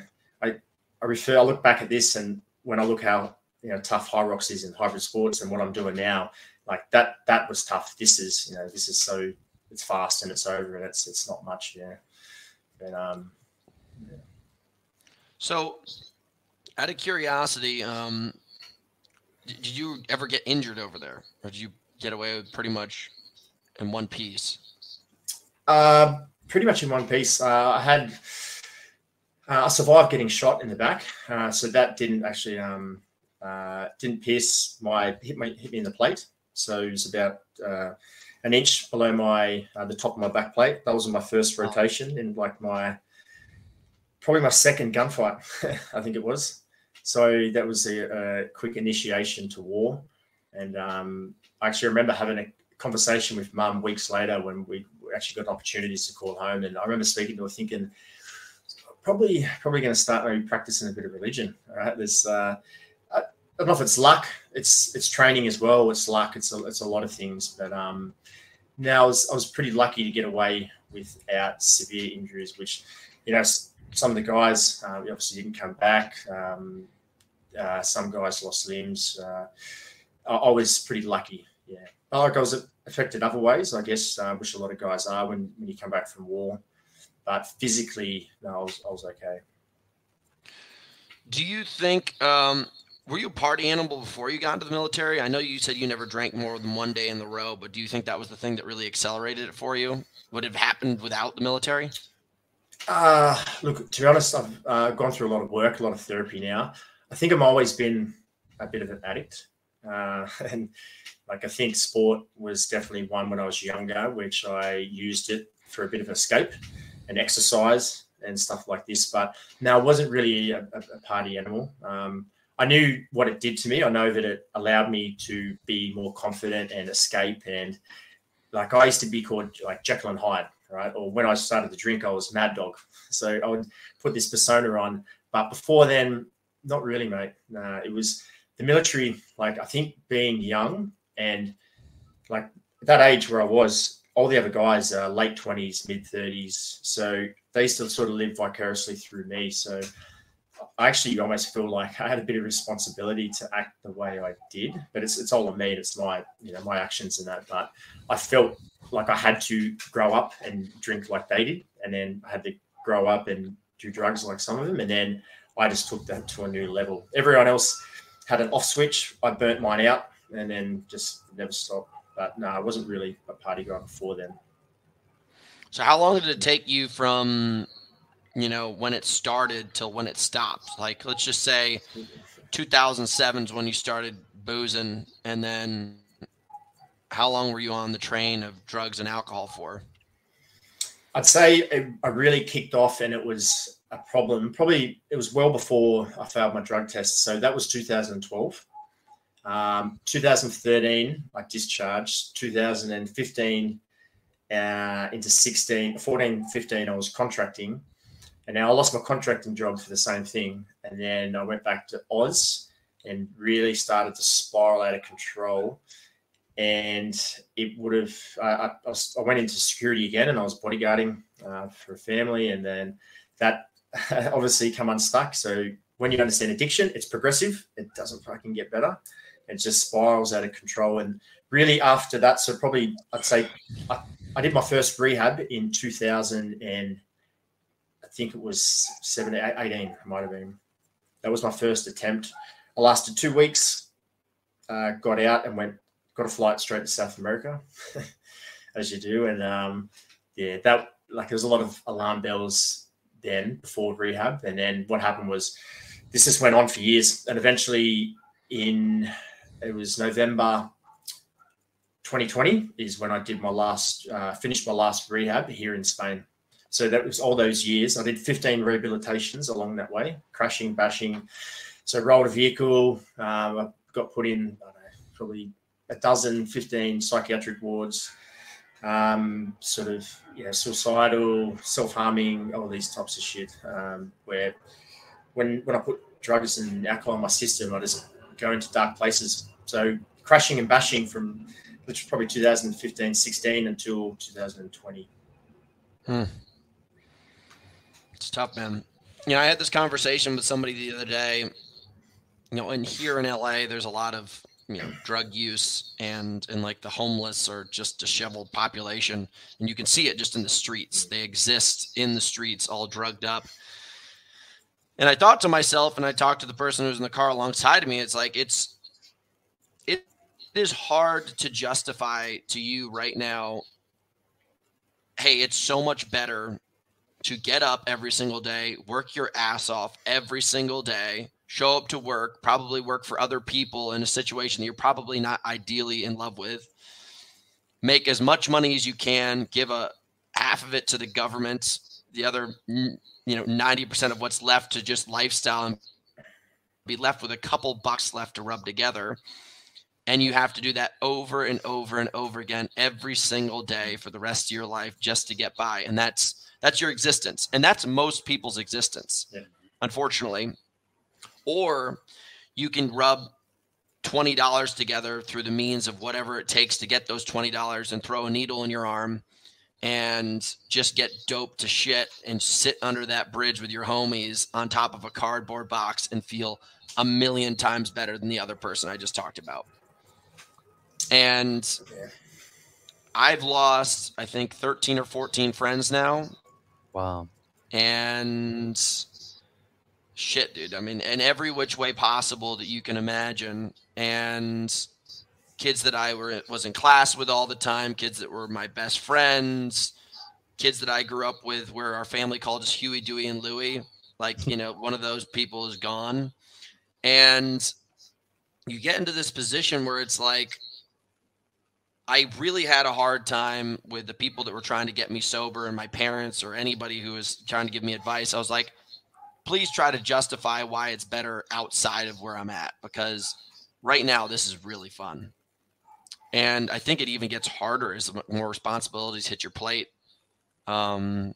I look back at this, and when I look how tough High Rocks is in hybrid sports and what I'm doing now, like that was tough. This is so it's fast and it's over and it's not much, But yeah. So, out of curiosity, did you ever get injured over there, or did you get away with pretty much in one piece? Pretty much in one piece. I survived getting shot in the back, so that didn't actually didn't pierce hit me in the plate. So it was about an inch below the top of my back plate. That was in my first rotation in probably my second gunfight, I think it was. So that was a quick initiation to war. And I actually remember having a conversation with Mum weeks later when we actually got opportunities to call home. And I remember speaking to her thinking, probably going to start maybe practicing a bit of religion. All right, there's I don't know if it's luck. It's training as well. It's luck. It's a lot of things. But now I was pretty lucky to get away without severe injuries, which some of the guys obviously didn't come back. Some guys lost limbs. I was pretty lucky. Yeah, I was affected other ways, I guess, which a lot of guys are when you come back from war. But physically, no, I was okay. Do you think, were you a party animal before you got into the military? I know you said you never drank more than one day in the row, but do you think that was the thing that really accelerated it for you? Would it have happened without the military? Look, to be honest, I've gone through a lot of work, a lot of therapy now. I think I've always been a bit of an addict. And I think sport was definitely one when I was younger, which I used it for a bit of escape and exercise and stuff like this. But no, I wasn't really a party animal. I knew what it did to me. I know that it allowed me to be more confident and escape. And I used to be called Jekyll and Hyde, right? Or when I started to drink, I was Mad Dog. So I would put this persona on. But before then, not really, mate. It was the military. I think being young and that age where I was, all the other guys are late 20s, mid 30s. So they used to sort of live vicariously through me. So I actually almost feel like I had a bit of responsibility to act the way I did, but it's all on me. It's my actions and that. But I felt like I had to grow up and drink like they did, and then I had to grow up and do drugs like some of them, and then I just took that to a new level. Everyone else had an off switch. I burnt mine out, and then just never stopped. But no, I wasn't really a party guy before then. So how long did it take you from when it started till when it stopped? Let's just say 2007 is when you started boozing, and then how long were you on the train of drugs and alcohol for? I'd say I really kicked off, and it was a problem. Probably it was well before I failed my drug test. So that was 2012. 2013, I discharged. 2015 into 14, 15, I was contracting. And now I lost my contracting job for the same thing. And then I went back to Oz and really started to spiral out of control. And it would have, I went into security again, and I was bodyguarding for a family. And then that obviously come unstuck. So when you understand addiction, it's progressive. It doesn't fucking get better. It just spirals out of control. And really after that, so probably I'd say I did my first rehab in 2000 and I think it was 18, it might have been. That was my first attempt. I lasted 2 weeks, got out and got a flight straight to South America, as you do. And that there was a lot of alarm bells then before rehab. And then what happened was this just went on for years. And eventually it was November 2020 is when I did finished my last rehab here in Spain. So that was all those years. I did 15 rehabilitations along that way, crashing, bashing. So rolled a vehicle. I got put in, probably 15 psychiatric wards, suicidal, self-harming, all these types of shit. Where when I put drugs and alcohol in my system, I just go into dark places. So crashing and bashing from which was probably 2015, 16 until 2020. It's tough, man. I had this conversation with somebody the other day. And here in LA, there's a lot of drug use and like the homeless or just disheveled population, and you can see it just in the streets. They exist in the streets, all drugged up. And I thought to myself, and I talked to the person who's in the car alongside of me. It's like it is hard to justify to you right now. Hey, it's so much better to get up every single day, work your ass off every single day, show up to work, probably work for other people in a situation that you're probably not ideally in love with, make as much money as you can, give a half of it to the government, the other 90% of what's left to just lifestyle, and be left with a couple bucks left to rub together. And you have to do that over and over and over again every single day for the rest of your life just to get by. And that's your existence. And that's most people's existence, unfortunately. Or you can rub $20 together through the means of whatever it takes to get those $20 and throw a needle in your arm and just get doped to shit and sit under that bridge with your homies on top of a cardboard box and feel a million times better than the other person I just talked about. And I've lost, I think, 13 or 14 friends now. Wow. And shit, dude. I mean, in every which way possible that you can imagine. And kids that I was in class with all the time, kids that were my best friends, kids that I grew up with where our family called us Huey, Dewey, and Louie. Like, one of those people is gone. And you get into this position where it's like, I really had a hard time with the people that were trying to get me sober and my parents or anybody who was trying to give me advice. I was like, please try to justify why it's better outside of where I'm at, because right now this is really fun. And I think it even gets harder as more responsibilities hit your plate. To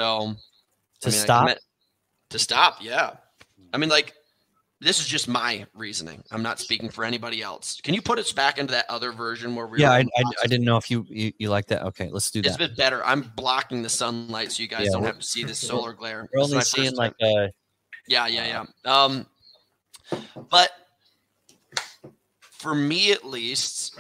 stop. Yeah. I mean, like, this is just my reasoning. I'm not speaking for anybody else. Can you put us back into that other version where we were? I didn't know if you like that. Okay, let's do that. It's a bit better. I'm blocking the sunlight so you guys don't have to see this solar glare. We're only seeing like Yeah. But for me, at least,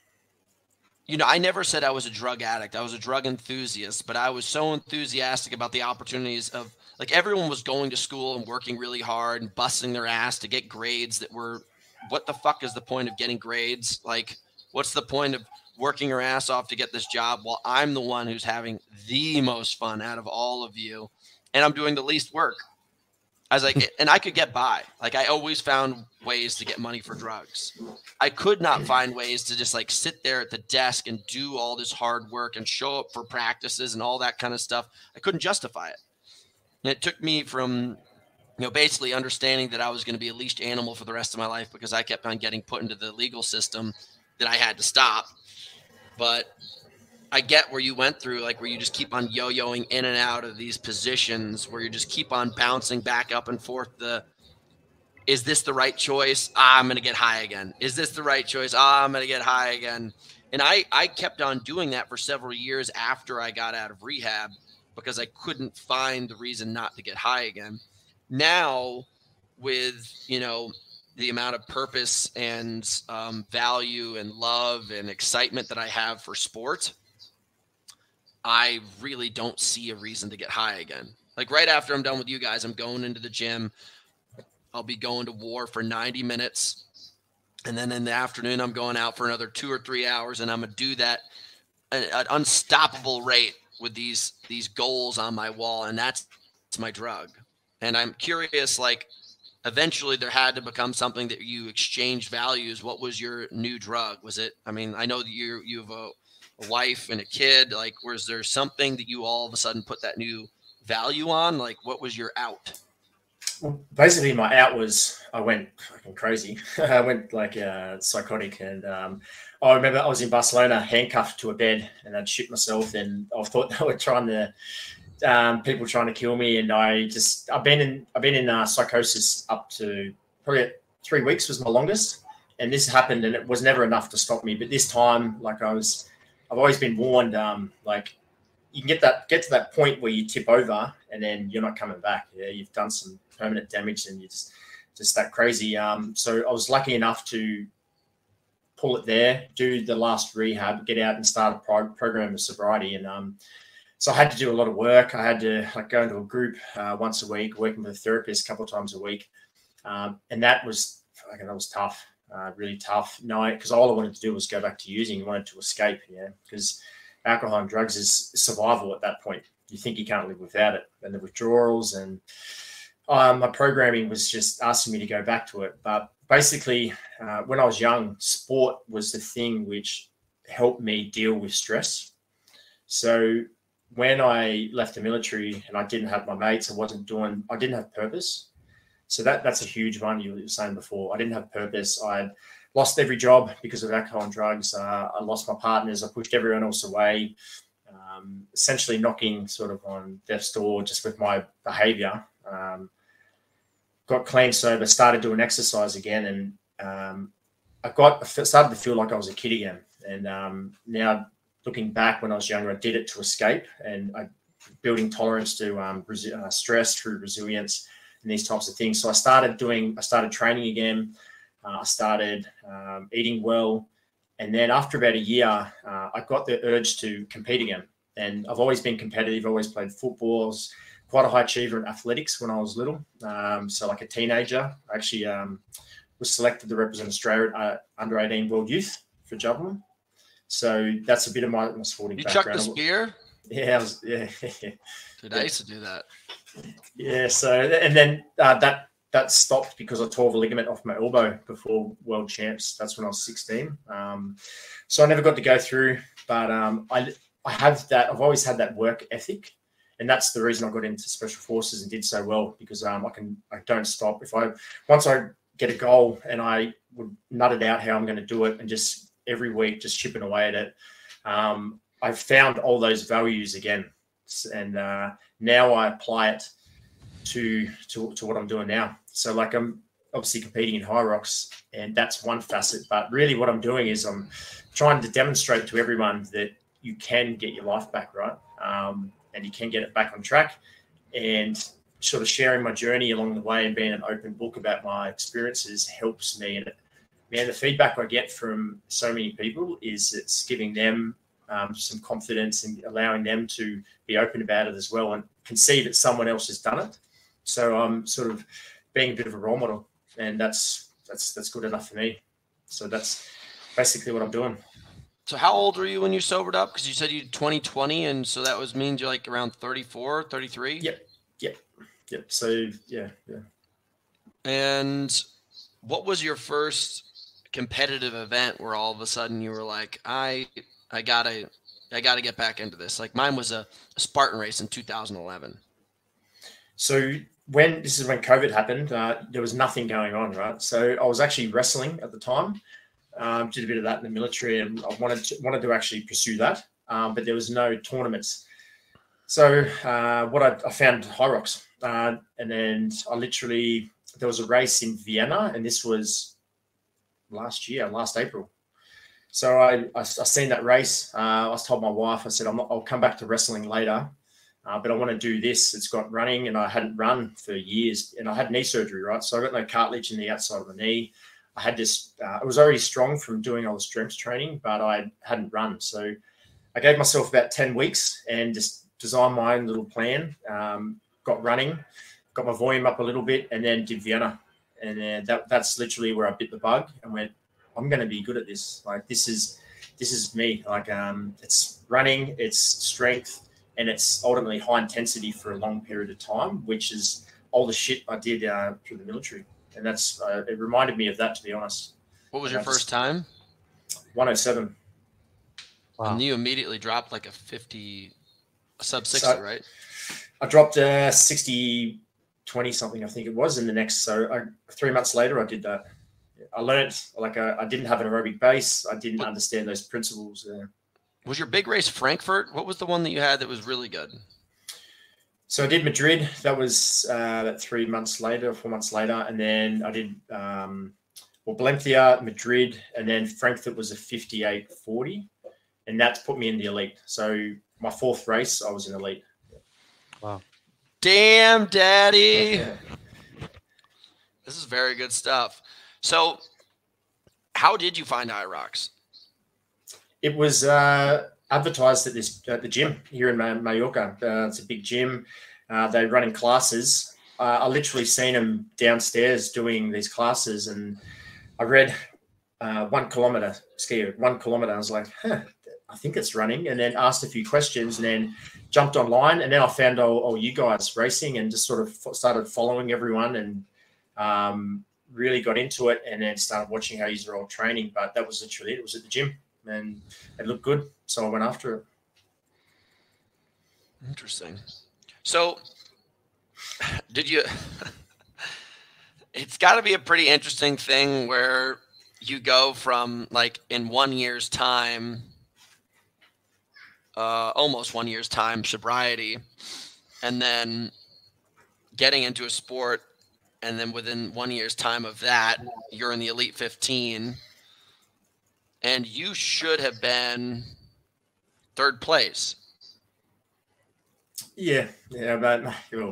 I never said I was a drug addict. I was a drug enthusiast, but I was so enthusiastic about the opportunities of, like, everyone was going to school and working really hard and busting their ass to get grades that were, what the fuck is the point of getting grades? Like, what's the point of working your ass off to get this job while I'm the one who's having the most fun out of all of you and I'm doing the least work? I was like, and I could get by. Like, I always found ways to get money for drugs. I could not find ways to just like sit there at the desk and do all this hard work and show up for practices and all that kind of stuff. I couldn't justify it. And it took me from, basically understanding that I was going to be a leashed animal for the rest of my life because I kept on getting put into the legal system that I had to stop. But I get where you went through, like, where you just keep on yo-yoing in and out of these positions where you just keep on bouncing back up and forth. Is this the right choice? I'm going to get high again. Is this the right choice? I'm going to get high again. And I kept on doing that for several years after I got out of rehab because I couldn't find the reason not to get high again. Now, with, the amount of purpose and value and love and excitement that I have for sport, I really don't see a reason to get high again. Like, right after I'm done with you guys, I'm going into the gym. I'll be going to war for 90 minutes. And then in the afternoon, I'm going out for another 2 or 3 hours. And I'm going to do that at an unstoppable rate with these goals on my wall. And that's my drug. And I'm curious, like, eventually there had to become something that you exchanged values. What was your new drug? Was it, I mean, I know that you have a wife and a kid. Like, was there something that you all of a sudden put that new value on? Like, what was your out? Well, basically my out was I went fucking crazy. I went like psychotic, and I remember I was in Barcelona handcuffed to a bed and I'd shit myself, and I thought they were trying to people trying to kill me, and I've been in psychosis up to probably 3 weeks was my longest, and this happened and it was never enough to stop me. But this time, like, I've always been warned, like, you can get to that point where you tip over and then you're not coming back. Yeah, you've done some permanent damage and you're just that crazy. So I was lucky enough to pull it there, do the last rehab, get out and start a program of sobriety. And so I had to do a lot of work. I had to go into a group once a week, working with a therapist a couple of times a week. And that was tough, really tough. No, because all I wanted to do was go back to using. I wanted to escape, because alcohol and drugs is survival at that point. You think you can't live without it. And the withdrawals and my programming was just asking me to go back to it. But basically, when I was young, sport was the thing which helped me deal with stress. So when I left the military and I didn't have my mates, I didn't have purpose. So that's a huge one. You were saying before, I didn't have purpose. I lost every job because of alcohol and drugs. I lost my partners. I pushed everyone else away, essentially knocking sort of on death's door just with my behavior. Got clean sober, started doing exercise again, and I started to feel like I was a kid again. And now looking back, when I was younger, I did it to escape, and building tolerance to stress through resilience and these types of things. So I started training again. I started eating well, and then after about a year, I got the urge to compete again. And I've always been competitive. Always played football. I was quite a high achiever in athletics when I was little. So like a teenager, I actually was selected to represent Australia at under 18 World Youth for javelin. So that's a bit of my sporting background. You chucked the spear? Yeah, Dude, I used to do that. Yeah. So and then that stopped because I tore the ligament off my elbow before World Champs. That's when I was 16. So I never got to go through, but I have that. I've always had that work ethic. And that's the reason I got into Special Forces and did so well, because I don't stop. Once I get a goal and I would nut it out how I'm going to do it, and just every week just chipping away at it, I've found all those values again, and now I apply it to what I'm doing now. So like I'm obviously competing in High Rocks, and that's one facet. But really, what I'm doing is I'm trying to demonstrate to everyone that you can get your life back, right? And you can get it back on track, and sort of sharing my journey along the way and being an open book about my experiences helps me. And the feedback I get from so many people is it's giving them some confidence and allowing them to be open about it as well and can see that someone else has done it. So I'm sort of being a bit of a role model, and that's good enough for me. So that's basically what I'm doing. So how old were you when you sobered up? Because you said you 2020, and so that means you're like around 34, 33? Yep. So, yeah. And what was your first competitive event where all of a sudden you were like, I gotta get back into this? Like mine was a Spartan race in 2011. So when COVID happened, there was nothing going on, right? So I was actually wrestling at the time. Did a bit of that in the military, and I wanted to actually pursue that, but there was no tournaments. So I found High Rocks, and then there was a race in Vienna, and this was last April. So I seen that race. I told my wife, I said, I'll come back to wrestling later, but I want to do this. It's got running, and I hadn't run for years, and I had knee surgery, right? So I got no cartilage in the outside of the knee. I had this, I was already strong from doing all the strength training, but I hadn't run. So I gave myself about 10 weeks and just designed my own little plan, got running, got my volume up a little bit, and then did Vienna. And then that's literally where I bit the bug and went, I'm going to be good at this. Like, this is me. Like, it's running, it's strength, and it's ultimately high intensity for a long period of time, which is all the shit I did through the military. And that's it reminded me of that, to be honest. What was your first time? 107. Wow. And you immediately dropped like a sub 60, right? I dropped 60, 20 something, I think it was, in the next. So 3 months later, I did that. I learned, I didn't have an aerobic base. I didn't understand those principles. Was your big race Frankfurt? What was the one that you had that was really good? So I did Madrid. That was 3 months later, 4 months later. And then I did Valencia, Madrid, and then Frankfurt was a 58.40. And that's put me in the elite. So my fourth race, I was in elite. Wow. Damn, Daddy. This is very good stuff. So how did you find IROX? It was advertised at the gym here in Mallorca. It's a big gym. They're running classes. I literally seen them downstairs doing these classes, and I read 1 kilometer skier, 1 kilometer. I was like, I think it's running, and then asked a few questions, and then jumped online, and then I found all you guys racing, and just sort of started following everyone, and really got into it, and then started watching how you're all training. But that was literally it. It was at the gym, and it looked good, so I went after it. Interesting. So did you it's got to be a pretty interesting thing where you go from, like, in 1 year's time, almost 1 year's time sobriety, and then getting into a sport, and then within 1 year's time of that, you're in the Elite 15, and you should have been third place. Yeah, but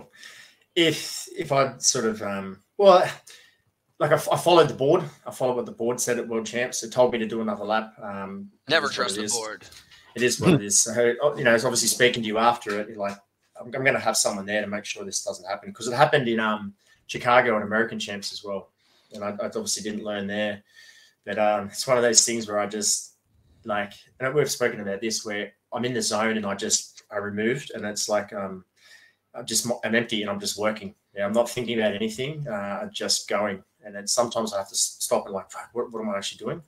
if I'd sort of like I followed the board. I followed what the board said at World Champs. It told me to do another lap. Never trust the board. It is what it is. So, it's obviously speaking to you after it. Like, I'm going to have someone there to make sure this doesn't happen, because it happened in Chicago and American Champs as well, and I obviously didn't learn there. But it's one of those things where I just, like, and we've spoken about this, where I'm in the zone and I removed, and it's like I'm empty and I'm just working. Yeah, I'm not thinking about anything. I'm just going. And then sometimes I have to stop and, like, what am I actually doing?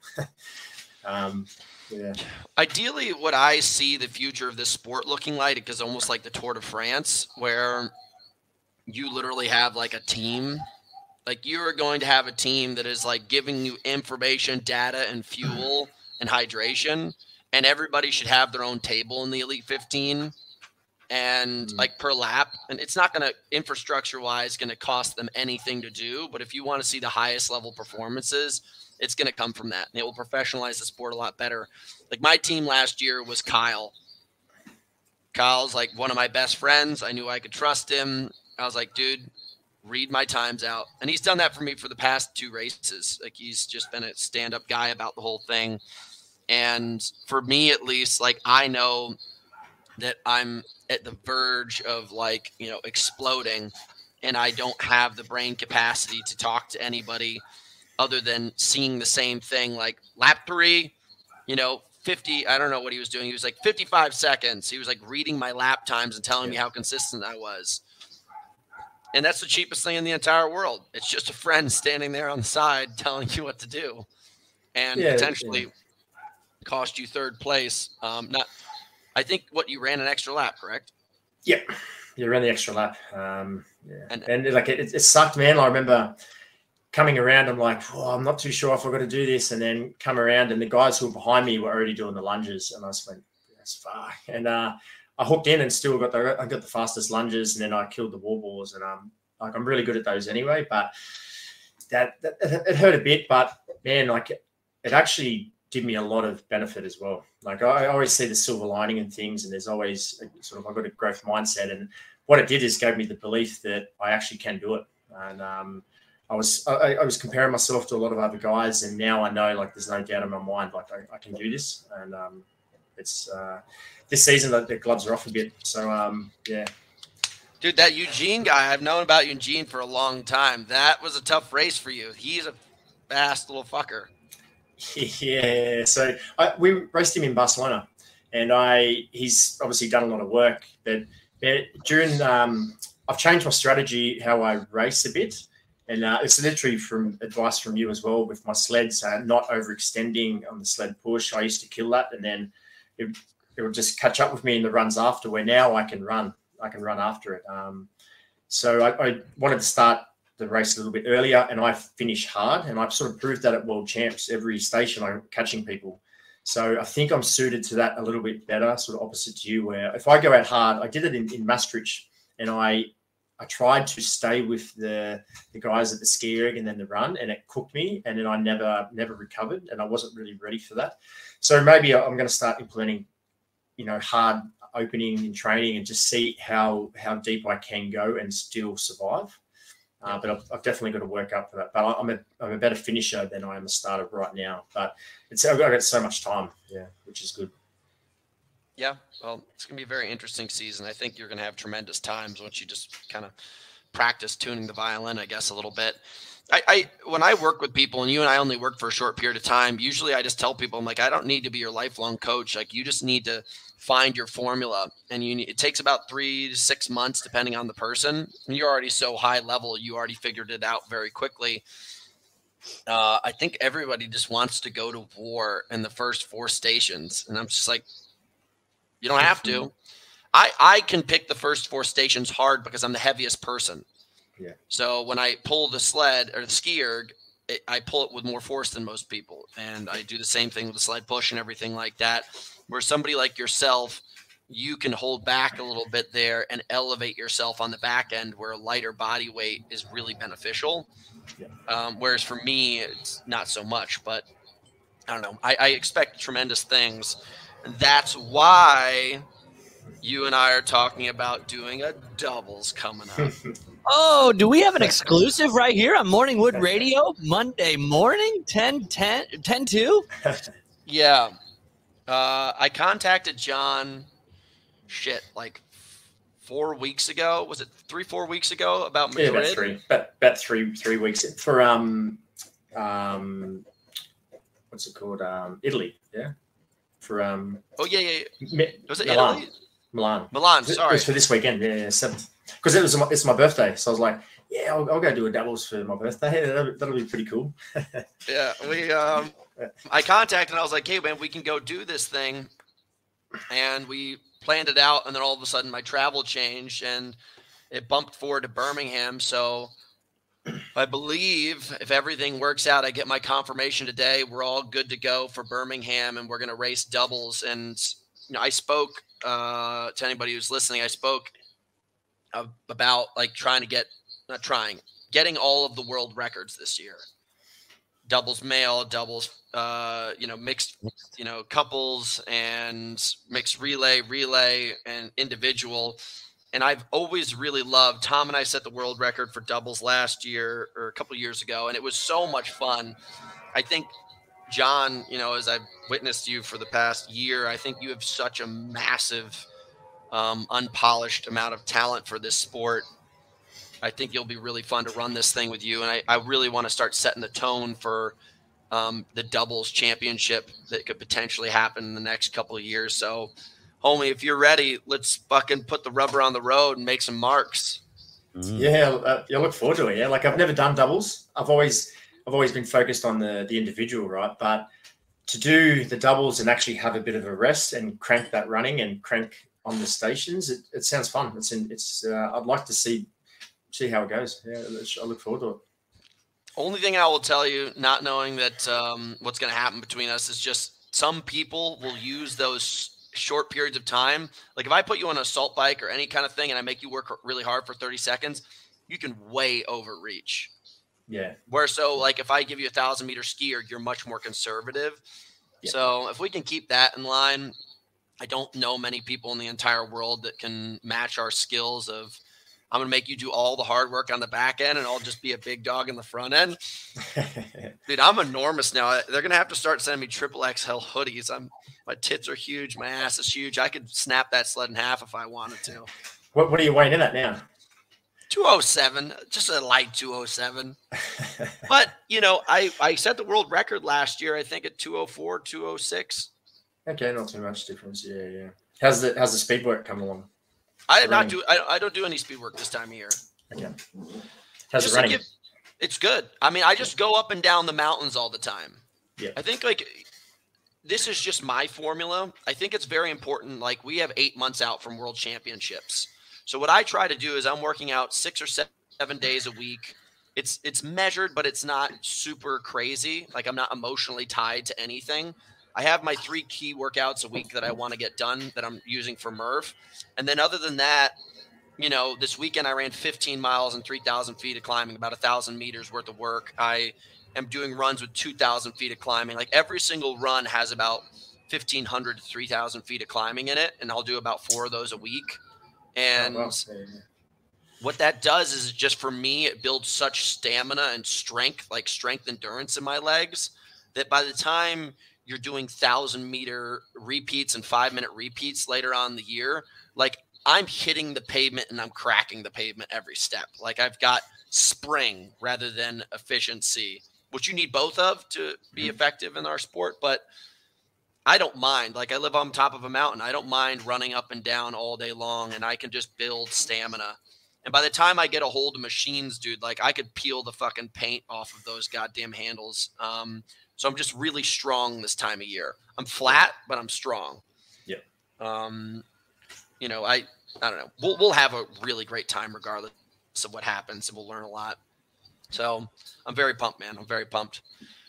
Yeah. Ideally, what I see the future of this sport looking like is almost like the Tour de France, where you literally have, like, a team. Like, you're going to have a team that is, like, giving you information, data, and fuel and hydration, and everybody should have their own table in the Elite 15. And like per lap, and it's not going to, infrastructure wise, going to cost them anything to do. But if you want to see the highest level performances, it's going to come from that. And it will professionalize the sport a lot better. Like, my team last year was Kyle. Kyle's like one of my best friends. I knew I could trust him. I was like, dude, read my times out. And he's done that for me for the past 2 races. Like, he's just been a stand-up guy about the whole thing. And for me, at least, like, I know that I'm at the verge of, like, exploding, and I don't have the brain capacity to talk to anybody other than seeing the same thing. Like, lap 3, 50, I don't know what he was doing. He was like 55 seconds. He was like reading my lap times and telling me how consistent I was. And that's the cheapest thing in the entire world. It's just a friend standing there on the side telling you what to do, and potentially cost you third place. I think you ran an extra lap, correct? Yep. You ran the extra lap. And like it sucked, man. I remember coming around. I'm like, I'm not too sure if I've got to do this. And then come around, and the guys who were behind me were already doing the lunges. And I just went, that's far. And I hooked in and still got the fastest lunges. And then I killed the wall balls. And I'm really good at those anyway. But that it hurt a bit. But man, like, it actually did me a lot of benefit as well. Like, I always see the silver lining in things, and there's always I've got a growth mindset, and what it did is gave me the belief that I actually can do it. And I was comparing myself to a lot of other guys, and now I know, like, there's no doubt in my mind, like, I can do this. And it's this season the gloves are off a bit. So yeah. Dude, that Eugene guy, I've known about Eugene for a long time. That was a tough race for you. He's a fast little fucker. Yeah, so we raced him in Barcelona, and he's obviously done a lot of work. But during I've changed my strategy how I race a bit, and it's literally from advice from you as well with my sleds, not overextending on the sled push. I used to kill that, and then it would just catch up with me in the runs after. Where now I can run after it. So I wanted to start the race a little bit earlier, and I finish hard, and I've sort of proved that at World Champs. Every station I'm catching people, so I think I'm suited to that a little bit better, sort of opposite to you, where if I go out hard, I did it in Maastricht, and I tried to stay with the guys at the ski rig and then the run, and it cooked me, and then I never recovered, and I wasn't really ready for that. So maybe I'm going to start implementing hard opening in training and just see how deep I can go and still survive. But I've definitely got to work up for that. But I'm a better finisher than I am a starter right now. But I've got so much time, which is good. Yeah, well, it's going to be a very interesting season. I think you're going to have tremendous times once you just kind of practice tuning the violin, I guess, a little bit. When I work with people, and you and I only work for a short period of time, usually I just tell people, I'm like, I don't need to be your lifelong coach. Like, you just need to find your formula, and it takes about 3 to 6 months, depending on the person. And you're already so high level, you already figured it out very quickly. I think everybody just wants to go to war in the first 4 stations, and I'm just like, you don't have to. I can pick the first 4 stations hard because I'm the heaviest person. Yeah. So when I pull the sled or the ski erg, I pull it with more force than most people. And I do the same thing with the sled push and everything like that. Where somebody like yourself, you can hold back a little bit there and elevate yourself on the back end where a lighter body weight is really beneficial. Yeah. Whereas for me, it's not so much. But I don't know. I expect tremendous things. And that's why you and I are talking about doing a doubles coming up. Oh, do we have an exclusive right here on Morning Wood Radio Monday morning, 10-2? Yeah. I contacted John, like 4 weeks ago. Was it 3-4 weeks ago about Madrid? Yeah, about three weeks for what's it called? Italy, yeah. For was it Milan. Italy? Milan. Sorry, it was for this weekend. Yeah, 7th. Because it's my birthday, so I was like, yeah, I'll go do a doubles for my birthday. That'll be pretty cool. Yeah, I contacted and I was like, hey man, we can go do this thing, and we planned it out, and then all of a sudden my travel changed and it bumped forward to Birmingham. So I believe if everything works out, I get my confirmation today. We're all good to go for Birmingham, and we're going to race doubles. And I spoke to anybody who's listening. I spoke about like getting all of the world records this year. Doubles male, doubles, mixed, couples, and mixed relay, and individual. And I've always really loved, Tom and I set the world record for doubles last year or a couple of years ago, and it was so much fun. I think, John, as I've witnessed you for the past year, I think you have such a massive, unpolished amount of talent for this sport. I think you'll be really fun to run this thing with you. And I really want to start setting the tone for the doubles championship that could potentially happen in the next couple of years. So, homie, if you're ready, let's fucking put the rubber on the road and make some marks. Yeah, I look forward to it. Yeah, like I've never done doubles. I've always been focused on the individual, right? But to do the doubles and actually have a bit of a rest and crank that running and crank on the stations, it sounds fun. I'd like to see how it goes. Yeah, I look forward to it. Only thing I will tell you, not knowing that what's going to happen between us, is just some people will use those short periods of time. Like if I put you on an assault bike or any kind of thing and I make you work really hard for 30 seconds, you can way overreach. Yeah. Like if I give you 1,000-meter skier, you're much more conservative. Yeah. So if we can keep that in line, I don't know many people in the entire world that can match our skills of, I'm going to make you do all the hard work on the back end and I'll just be a big dog in the front end. Dude, I'm enormous now. They're going to have to start sending me triple XL hoodies. My tits are huge. My ass is huge. I could snap that sled in half if I wanted to. What are you weighing in at now? 207, just a light 207. But, I set the world record last year, I think at 204, 206. Okay, not too much difference. Yeah. How's the speed work come along? I don't do any speed work this time of year. Okay. How's it running? It's good. I mean, I just go up and down the mountains all the time. Yeah. I think this is just my formula. I think it's very important. Like we have 8 months out from world championships. So what I try to do is I'm working out 6 or 7 days a week. It's measured, but it's not super crazy. Like I'm not emotionally tied to anything. I have my 3 key workouts a week that I want to get done that I'm using for Murph. And then other than that, this weekend I ran 15 miles and 3,000 feet of climbing, about 1,000 meters worth of work. I am doing runs with 2,000 feet of climbing. Like every single run has about 1,500 to 3,000 feet of climbing in it, and I'll do about 4 of those a week. And what that does is just for me, it builds such stamina and strength, like strength endurance in my legs, that by the time you're doing 1,000-meter repeats and 5-minute repeats later on in the year, like I'm hitting the pavement and I'm cracking the pavement every step. Like I've got spring rather than efficiency, which you need both of to be effective in our sport. But I don't mind. Like I live on top of a mountain. I don't mind running up and down all day long, and I can just build stamina. And by the time I get a hold of machines, dude, like I could peel the fucking paint off of those goddamn handles. So I'm just really strong this time of year. I'm flat, but I'm strong. Yeah. You know, I don't know. We'll have a really great time regardless of what happens, and we'll learn a lot. So I'm very pumped, man. I'm very pumped.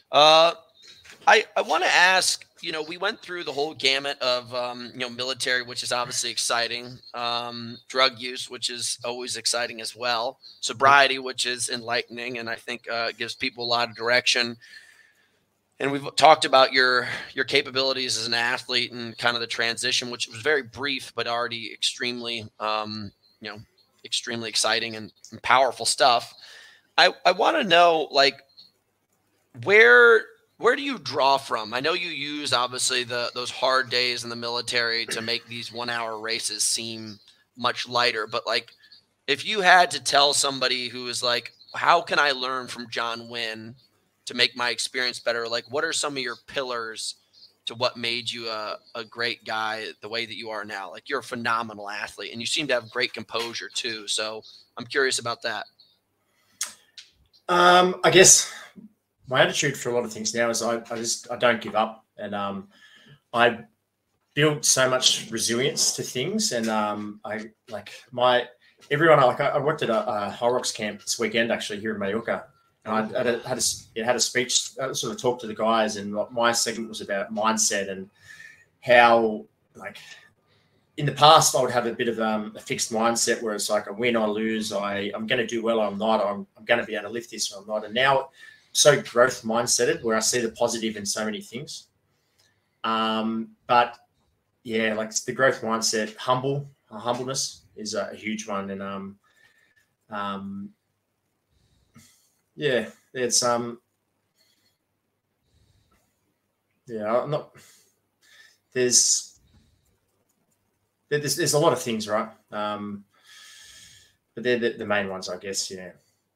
I want to ask, you know, we went through the whole gamut of, you know, military, which is obviously exciting, drug use, which is always exciting as well, sobriety, which is enlightening, and I think gives people a lot of direction. And we've talked about your capabilities as an athlete and kind of the transition, which was very brief, but already extremely, you know, extremely exciting and powerful stuff. I want to know, like, where do you draw from? I know you use obviously those hard days in the military to make these 1-hour races seem much lighter. But like, if you had to tell somebody who is like, how can I learn from John Wynn to make my experience better? Like, what are some of your pillars to what made you a great guy the way that you are now? Like, you're a phenomenal athlete and you seem to have great composure too. So I'm curious about that. I guess my attitude for a lot of things now is I don't give up, and I build so much resilience to things, and I worked at a High Rocks camp this weekend actually here in Mallorca, and I had a speech, sort of talk to the guys, and my segment was about mindset and how, like, in the past I would have a bit of a fixed mindset where it's like I win, I lose, I'm going to do well, I'm not, I'm going to be able to lift this or I'm not, and now so growth mindseted where I see the positive in so many things. But yeah, like the growth mindset, humbleness is a huge one. And yeah, it's yeah, I'm not, there's a lot of things, right? But they're the main ones, I guess. Yeah.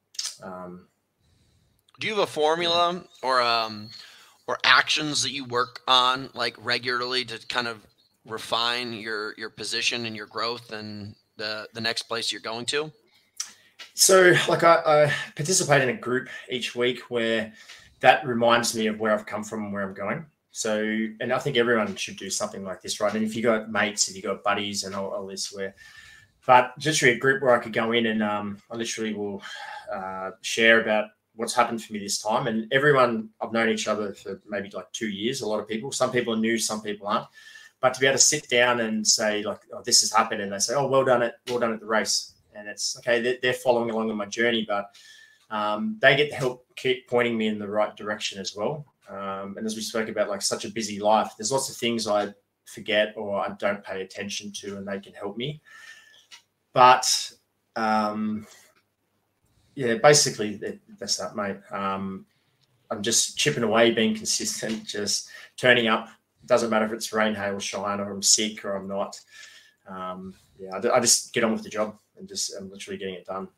Do you have a formula or actions that you work on like regularly to kind of refine your position and your growth and the next place you're going to? So, like, I participate in a group each week where that reminds me of where I've come from and where I'm going. So, and I think everyone should do something like this, right? And if you got mates, if you got buddies and all this, but just a group where I could go in and I literally will share about what's happened for me this time. And everyone, I've known each other for maybe like 2 years, a lot of people. Some people are new, some people aren't. But to be able to sit down and say, like, oh, this has happened, and they say, oh, well done at the race. And it's okay, they're following along on my journey, but they get help keep pointing me in the right direction as well. And as we spoke about, like, such a busy life, there's lots of things I forget or I don't pay attention to, and they can help me. But yeah, basically that's that, mate. I'm just chipping away, being consistent, just turning up. It doesn't matter if it's rain, hail, shine, or I'm sick or I'm not. Yeah, I just get on with the job and I'm literally getting it done.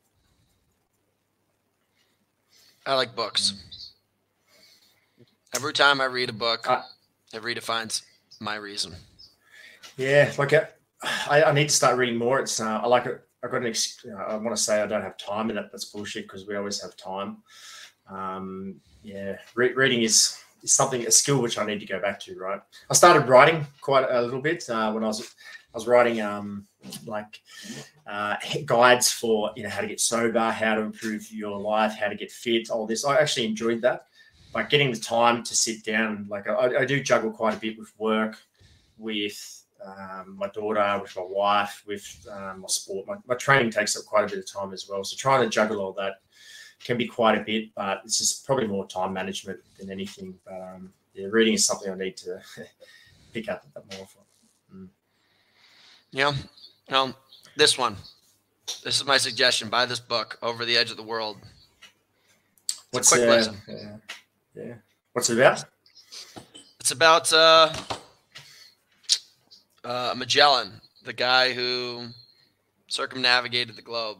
I like books. Every time I read a book, it redefines my reason. Yeah, like I need to start reading more. It's I like it. I want to say I don't have time, and that's bullshit because we always have time. Yeah, reading is something, a skill which I need to go back to. Right, I started writing quite a little bit when I was writing guides for, you know, how to get sober, how to improve your life, how to get fit, all this. I actually enjoyed that, but getting the time to sit down, like I do juggle quite a bit with work, with my daughter, with my wife, with my sport. My training takes up quite a bit of time as well. So trying to juggle all that can be quite a bit, but it's just probably more time management than anything. But yeah, reading is something I need to pick up more. Yeah. This one. This is my suggestion. Buy this book, Over the Edge of the World. What's a quick listen. Yeah. What's it about? It's about Magellan, the guy who circumnavigated the globe.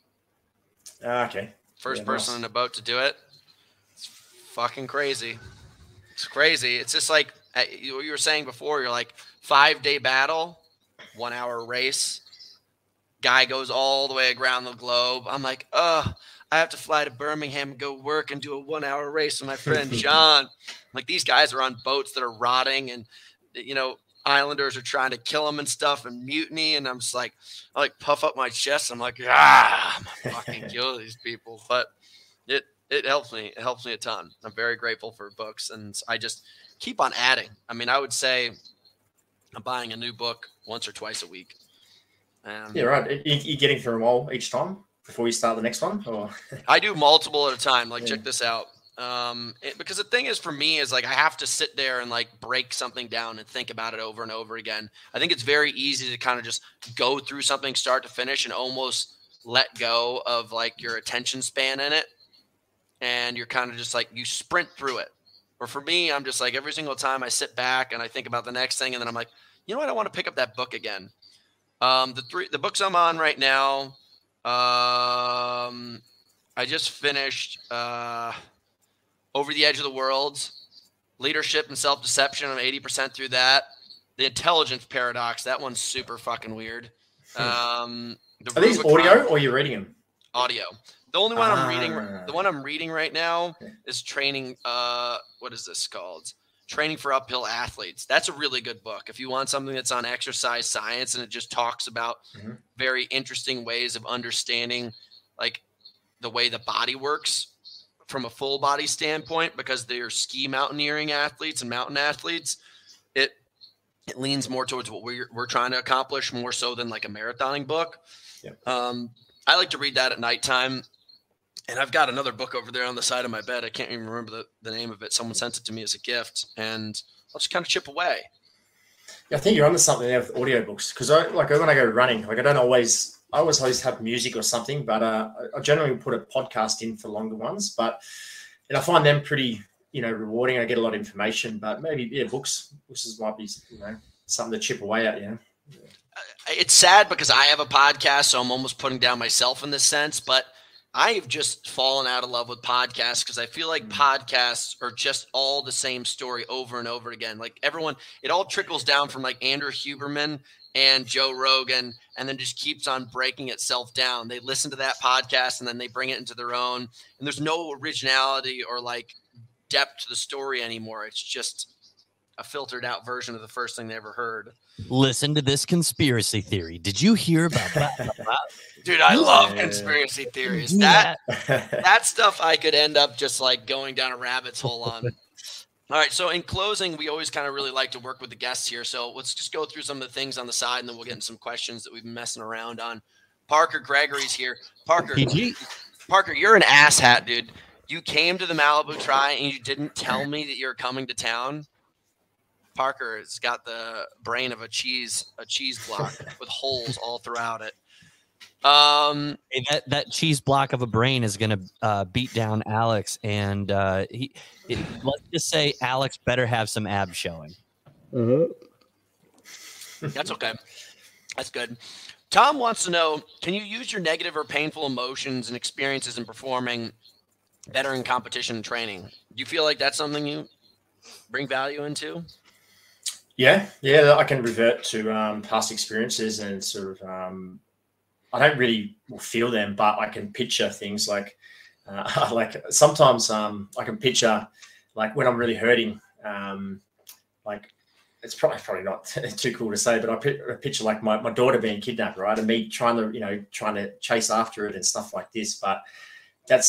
Okay. First person in a boat to do it. It's fucking crazy. It's crazy. It's just like what you were saying before. You're like 5-day battle, 1 hour race. Guy goes all the way around the globe. I'm like, I have to fly to Birmingham and go work and do a 1 hour race with my friend John. Like, these guys are on boats that are rotting, and islanders are trying to kill them and stuff and mutiny. And I'm just like, I like puff up my chest. I'm like, I'm gonna fucking kill these people. But it helps me. It helps me a ton. I'm very grateful for books, and I just keep on adding. I mean, I would say I'm buying a new book once or twice a week. Yeah, right. You're getting through them all each time before you start the next one? Or? I do multiple at a time. Like, check this out. Because the thing is, for me, is like I have to sit there and like break something down and think about it over and over again. I think it's very easy to kind of just go through something start to finish and almost let go of like your attention span in it. And you're kind of just like, you sprint through it. Or for me, I'm just like, every single time I sit back and I think about the next thing, and then I'm like, you know what? I want to pick up that book again. The books I'm on right now, I just finished Over the Edge of the World, Leadership and Self-Deception. I'm 80% through that. The Intelligence Paradox, that one's super fucking weird. Are these audio or you're reading them? Audio. The only one I'm reading right now is Training. What is this called? Training for Uphill Athletes. That's a really good book. If you want something that's on exercise science and it just talks about very interesting ways of understanding like the way the body works from a full body standpoint, because they're ski mountaineering athletes and mountain athletes, it leans more towards what we're trying to accomplish more so than like a marathoning book. Yep. I like to read that at nighttime. And I've got another book over there on the side of my bed. I can't even remember the name of it. Someone sent it to me as a gift, and I'll just kind of chip away. Yeah, I think you're onto something there with audiobooks, because when I go running, like I always have music or something, but I generally put a podcast in for longer ones. But I find them pretty rewarding. I get a lot of information, but maybe books might be something to chip away at. Yeah. It's sad because I have a podcast, so I'm almost putting down myself in this sense, but I've just fallen out of love with podcasts because I feel like podcasts are just all the same story over and over again. Like everyone, it all trickles down from like Andrew Huberman and Joe Rogan, and then just keeps on breaking itself down. They listen to that podcast and then they bring it into their own, and there's no originality or like depth to the story anymore. It's just a filtered out version of the first thing they ever heard. Listen to this conspiracy theory. Did you hear about that? Dude, I love conspiracy theories. That stuff I could end up just like going down a rabbit's hole on. All right, so in closing, we always kind of really like to work with the guests here. So let's just go through some of the things on the side, and then we'll get into some questions that we've been messing around on. Parker Gregory's here. Parker, you're an asshat, dude. You came to the Malibu Tri, and you didn't tell me that you're coming to town. Parker has got the brain of a cheese block with holes all throughout it. That cheese block of a brain is going to beat down Alex, and let's just say Alex better have some abs showing. That's okay. That's good. Tom wants to know, can you use your negative or painful emotions and experiences in performing better in competition and training? Do you feel like that's something you bring value into? Yeah, I can revert to past experiences and sort of I don't really feel them, but I can picture things like sometimes I can picture like when I'm really hurting, like it's probably not too cool to say, but I picture like my daughter being kidnapped, right, and me trying to chase after it and stuff like this. But that's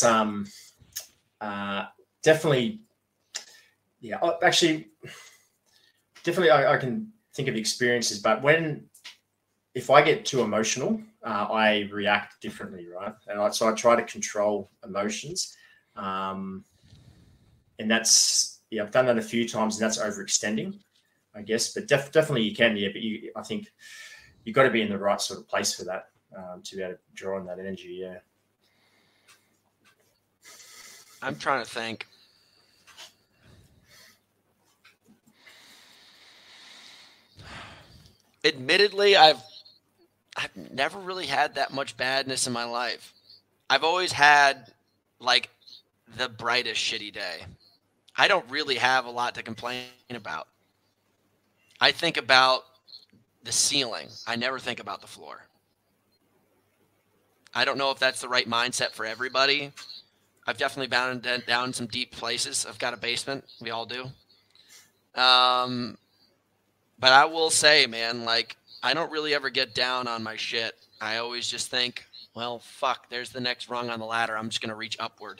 definitely, yeah. Actually, definitely, I can think of experiences, but if I get too emotional, I react differently, right? And so I try to control emotions, and that's I've done that a few times, and that's overextending. I guess. But definitely you can, yeah. But I think you've got to be in the right sort of place for that to be able to draw on that energy, yeah. I'm trying to think. Admittedly, I've never really had that much badness in my life. I've always had like the brightest shitty day. I don't really have a lot to complain about. I think about the ceiling. I never think about the floor. I don't know if that's the right mindset for everybody. I've definitely been down in some deep places. I've got a basement. We all do. But I will say, man, like, I don't really ever get down on my shit. I always just think, well, fuck, there's the next rung on the ladder. I'm just going to reach upward.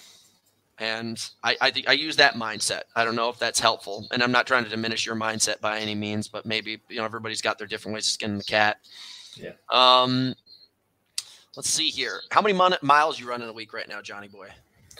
And I think I use that mindset. I don't know if that's helpful. And I'm not trying to diminish your mindset by any means, but maybe, everybody's got their different ways of skinning the cat. Yeah. Let's see here. How many miles you run in a week right now, Johnny boy?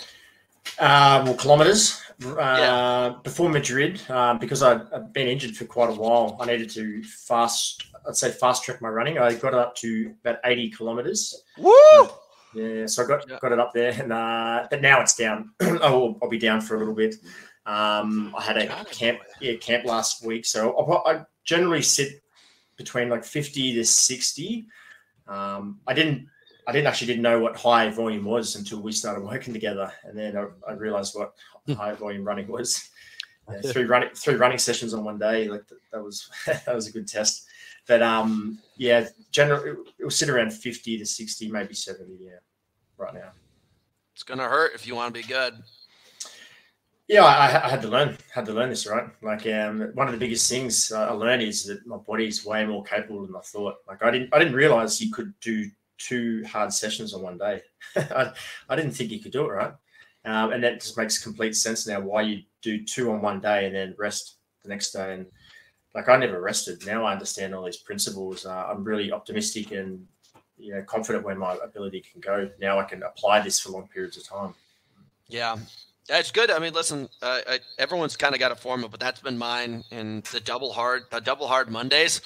Well, kilometers. Yeah. Before Madrid, because I've been injured for quite a while, I needed to fast track my running. I got it up to about 80 kilometers. Woo! Yeah, so I got it up there, and but now it's down. I'll be down for a little bit. I had a camp last week, so I generally sit between like 50 to 60. I didn't know what high volume was until we started working together, and then I realized what high volume running was. Three running sessions on one day, like that was that was a good test. But generally it will sit around 50 to 60, maybe 70. Yeah, right now. It's gonna hurt if you want to be good. Yeah, I had to learn this, right? Like, one of the biggest things I learned is that my body's way more capable than I thought. Like, I didn't realize you could do 2 hard sessions on one day. I didn't think you could do it, right? And that just makes complete sense now why you do 2 on one day and then rest the next day. And like, I never rested. Now I understand all these principles. I'm really optimistic and confident where my ability can go. Now I can apply this for long periods of time. Yeah. That's good. I mean, listen, everyone's kind of got a formula, but that's been mine in the double hard Mondays.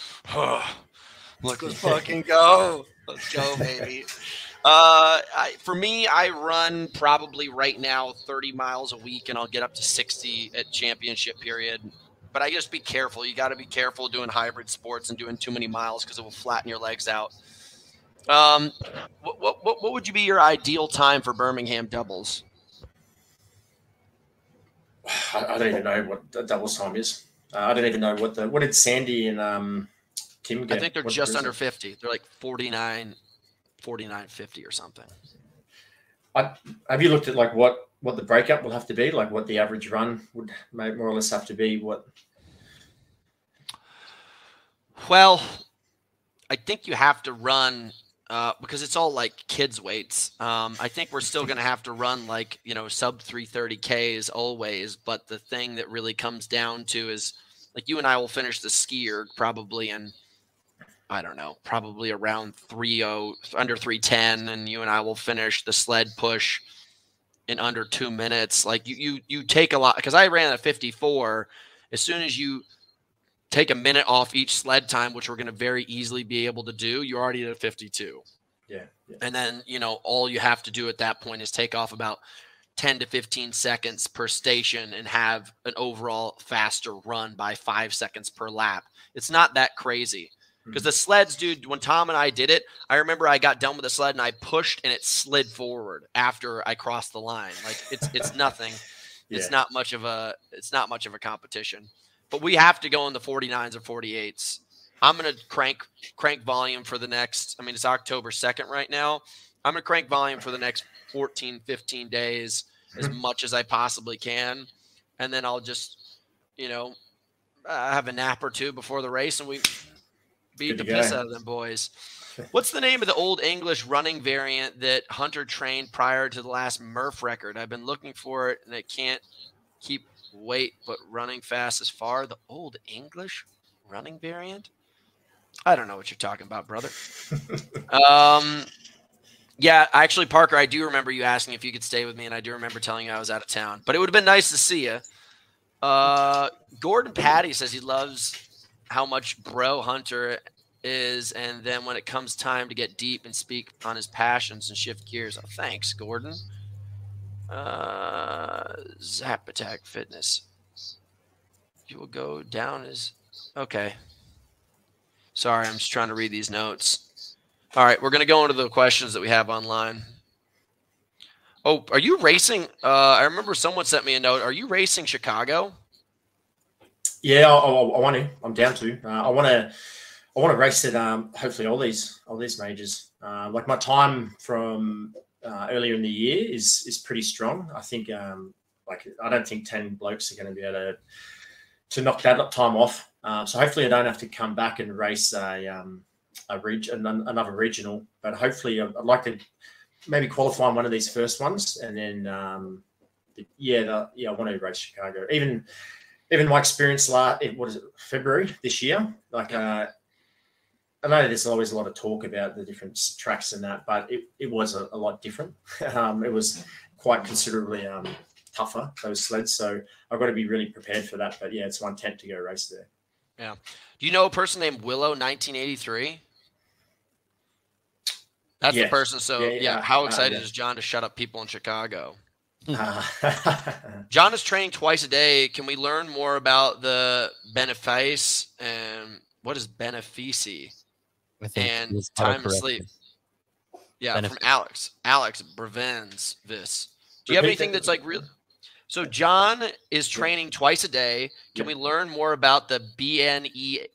Let's fucking go. Let's go, baby. For me, I run probably right now 30 miles a week, and I'll get up to 60 at championship period. But I just be careful. You got to be careful doing hybrid sports and doing too many miles because it will flatten your legs out. What would you be your ideal time for Birmingham doubles? I don't even know what the doubles time is. I don't even know what did Sandy and Tim get? I think they're just under 50. They're like 49.50 or something. Have you looked at like what the breakup will have to be? Like what the average run would more or less have to be? What? Well, I think you have to run because it's all like kids weights. I think we're still going to have to run like, sub 330 Ks always. But the thing that really comes down to is like you and I will finish the skier probably in, I don't know, probably around 3:0, under 3:10, and you and I will finish the sled push in under 2 minutes. Like you take a lot, because I ran at 54. As soon as you take a minute off each sled time, which we're going to very easily be able to do, you're already at 52. Yeah. And then, all you have to do at that point is take off about 10 to 15 seconds per station and have an overall faster run by 5 seconds per lap. It's not that crazy. Because the sleds, dude, when Tom and I did it, I remember I got done with the sled and I pushed and it slid forward after I crossed the line. Like it's nothing. Yeah. It's not much of a competition. But we have to go in the 49s or 48s. I'm gonna crank volume for the next. I mean, it's October 2nd right now. I'm gonna crank volume for the next 14, 15 days as much as I possibly can, and then I'll just, have a nap or two before the race, and we beat the piss out of them boys. What's the name of the old English running variant that Hunter trained prior to the last Murph record? I've been looking for it, and I can't keep weight, but running fast as far. The old English running variant? I don't know what you're talking about, brother. Yeah, actually, Parker, I do remember you asking if you could stay with me, and I do remember telling you I was out of town. But it would have been nice to see you. Gordon Patty says he loves how much bro Hunter is, and then when it comes time to get deep and speak on his passions and shift gears. Oh, thanks, Gordon. Zap Attack Fitness. You will go down as okay. Sorry, I'm just trying to read these notes. All right, we're gonna go into the questions that we have online. Oh, are you racing? I remember someone sent me a note. Are you racing Chicago? Yeah, I want to. I'm down to. I want to race at hopefully all these majors. Like my time from earlier in the year is pretty strong. I think I don't think 10 blokes are going to be able to knock that time off. So hopefully I don't have to come back and race another regional. But hopefully I'd like to maybe qualify on one of these first ones, and then I want to race Chicago. Even my experience February this year. Like I know there's always a lot of talk about the different tracks and that, but it was a lot different. It was quite considerably tougher, those sleds. So I've got to be really prepared for that. But yeah, it's my intent to go race there. Yeah. Do you know a person named Willow 1983? That's the person. So, how excited is John to shut up people in Chicago? John is training twice a day. Can we learn more about the benefice and what is benefici and time to sleep? Yeah, from Alex. Alex Brevens this. Do you have anything that's like real? So John is training twice a day. Can we learn more about the BNE,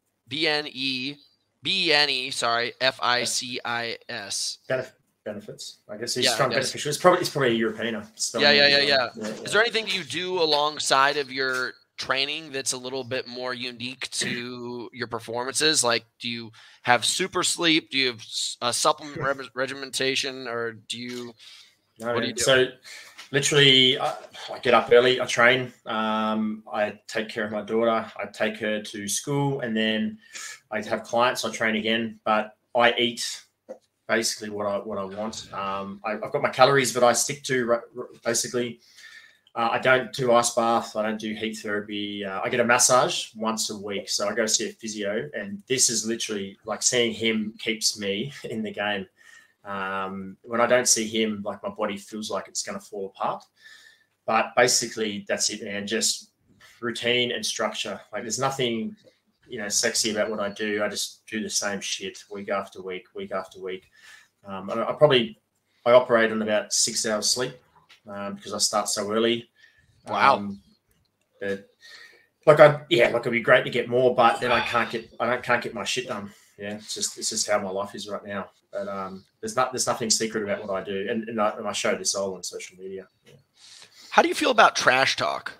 FICIS? Benefits. I guess he's strong beneficial. It's probably a European. Yeah. Is there anything you do alongside of your training that's a little bit more unique to your performances? Like, do you have super sleep? Do you have supplement regimentation, or do you? No, what do you do? So, literally, I get up early. I train. I take care of my daughter. I take her to school, and then I have clients. I train again, but I eat basically what I want. I've got my calories that I stick to. Basically, I don't do ice bath. I don't do heat therapy. I get a massage once a week, so I go see a physio, and this is literally like seeing him keeps me in the game. When I don't see him, like my body feels like it's going to fall apart. But basically, that's it, man. Just routine and structure. Like there's nothing, sexy about what I do. I just do the same shit week after week. I operate on about 6 hours sleep because I start so early. Wow. But it'd be great to get more, but then I can't get my shit done. Yeah, it's just how my life is right now. But there's nothing secret about what I do, and I show this all on social media. Yeah. How do you feel about trash talk?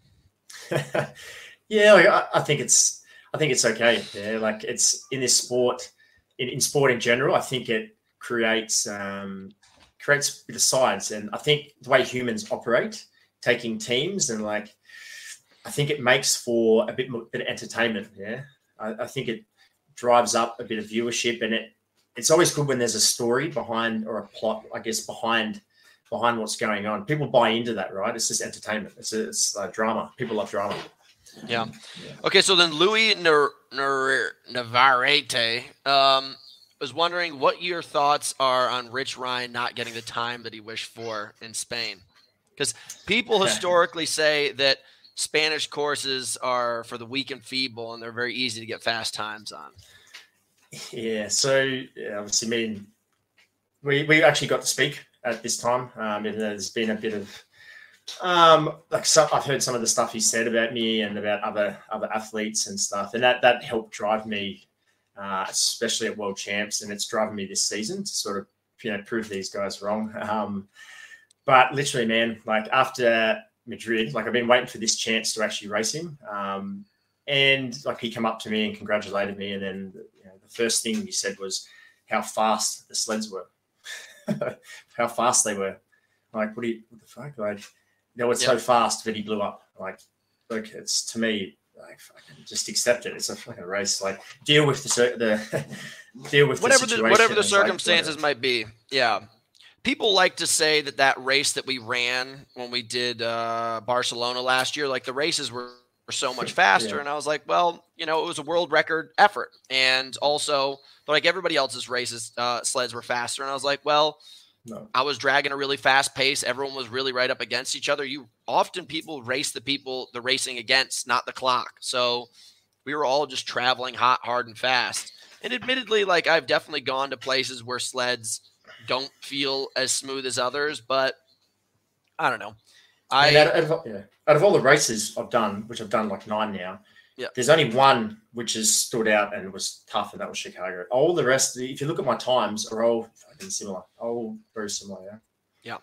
Yeah, I think it's okay. Yeah, like it's in this sport, in sport in general. I think it creates a bit of science, and I think the way humans operate, taking teams and I think it makes for a bit of entertainment. Yeah, I think it drives up a bit of viewership, and it's always good when there's a story behind or a plot, I guess, behind what's going on. People buy into that, right? It's just entertainment. It's drama. People love drama. Yeah. Okay, so then Louis Navarrete was wondering what your thoughts are on Rich Ryan not getting the time that he wished for in Spain. Because people historically say that Spanish courses are for the weak and feeble, and they're very easy to get fast times on. Yeah, so obviously, we actually got to speak at this time. There's been a bit of I've heard some of the stuff he said about me and about other athletes and stuff, and that helped drive me, especially at World Champs, and it's driving me this season to sort of prove these guys wrong. But literally, man, like after Madrid, I've been waiting for this chance to actually race him. And he came up to me and congratulated me. And then the first thing he said was how fast the sleds were, how fast they were. What the fuck? It's so fast that he blew up. It's to me, just accept it. It's a fucking race. Deal with the situation. Whatever the circumstances might be. Yeah. people like to say that race that we ran when we did Barcelona last year, like the races were so much faster. Yeah. And I was like, well, it was a world record effort. And also, like everybody else's races, sleds were faster. And I was like, well, No. I was dragging a really fast pace. Everyone was really right up against each other. People race the people they're racing against, not the clock. So we were all just traveling hot, hard, and fast. And admittedly, like I've definitely gone to places where sleds don't feel as smooth as others, but I don't know. Out of all the races I've done, which I've done like 9 now, there's only one which has stood out and was tough, and that was Chicago. All the rest, if you look at my times, are all fucking similar. All very similar, yeah.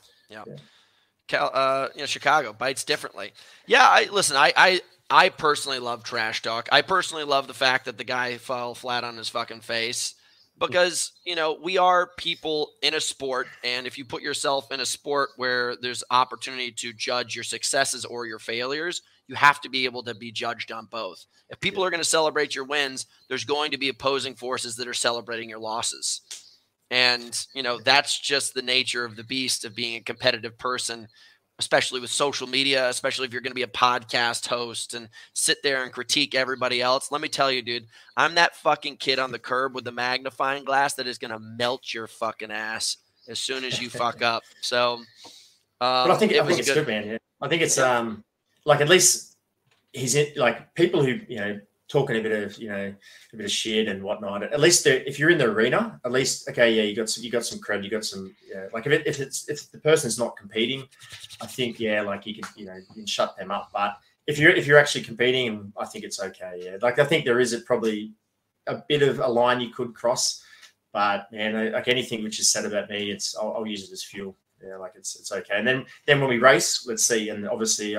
Chicago bites differently. Yeah, I personally love trash talk. I personally love the fact that the guy fell flat on his fucking face. Because, we are people in a sport, and if you put yourself in a sport where there's opportunity to judge your successes or your failures, you have to be able to be judged on both. If people are going to celebrate your wins, there's going to be opposing forces that are celebrating your losses. And, that's just the nature of the beast of being a competitive person, especially with social media, especially if you're going to be a podcast host and sit there and critique everybody else. Let me tell you, dude, I'm that fucking kid on the curb with the magnifying glass that is going to melt your fucking ass as soon as you fuck up. So, but I think it's good, man. Yeah. I think it's like at least he's in, like people who talking a bit of shit and whatnot. At least if you're in the arena, at least you got some credit, you got some like if the person's not competing, I think like you can shut them up. But if you're actually competing, I think it's okay. Yeah, like I think there is probably a bit of a line you could cross, but man, like anything which is said about me, I'll use it as fuel. Yeah, like it's okay. And then when we race, let's see, and obviously.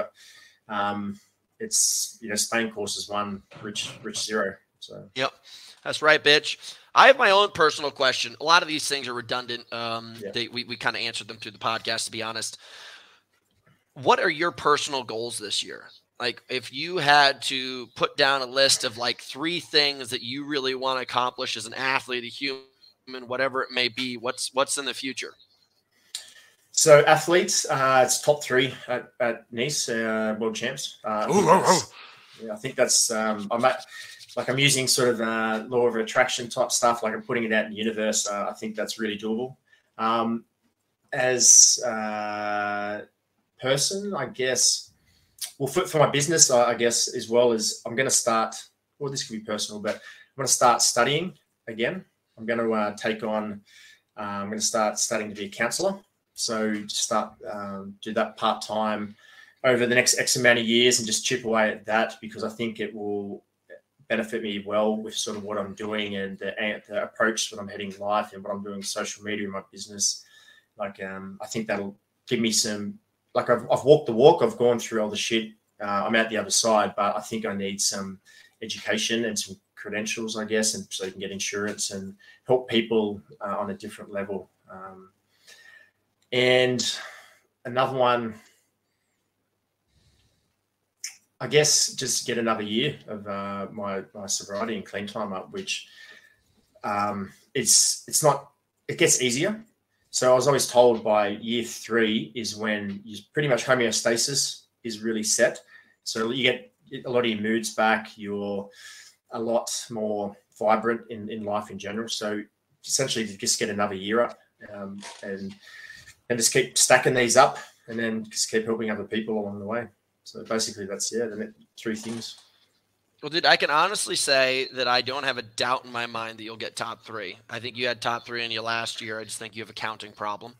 It's Spain courses 1, Rich 0. So yep, that's right, bitch. I have my own personal question. A lot of these things are redundant. We kind of answered them through the podcast, to be honest. What are your personal goals this year? Like, if you had to put down a list of like 3 things that you really want to accomplish as an athlete, a human, whatever it may be, what's in the future? So athletes, it's top 3 at Nice World Champs. I think that's I'm using sort of law of attraction type stuff. Like I'm putting it out in the universe. I think that's really doable. As a person, I guess. Well, for my business, I guess as well as I'm going to start. Well, this could be personal, but I'm going to start studying again. I'm going to take on. I'm going to start studying to be a counsellor. So start do that part-time over the next X amount of years and just chip away at that, because I think it will benefit me well with sort of what I'm doing and the approach that I'm heading in life and what I'm doing with social media in my business. Like I think that'll give me some, like I've walked the walk, I've gone through all the shit. I'm out the other side, but I think I need some education and some credentials, I guess, and so you can get insurance and help people on a different level. And another one, I guess, just get another year of my sobriety and clean time up, which it's not, it gets easier. So I was always told by year 3 is when you pretty much homeostasis is really set. So you get a lot of your moods back. You're a lot more vibrant in life in general. So essentially to just get another year up and just keep stacking these up and then just keep helping other people along the way. So basically that's, the 3 things. Well, dude, I can honestly say that I don't have a doubt in my mind that you'll get top 3. I think you had top 3 in your last year. I just think you have a counting problem.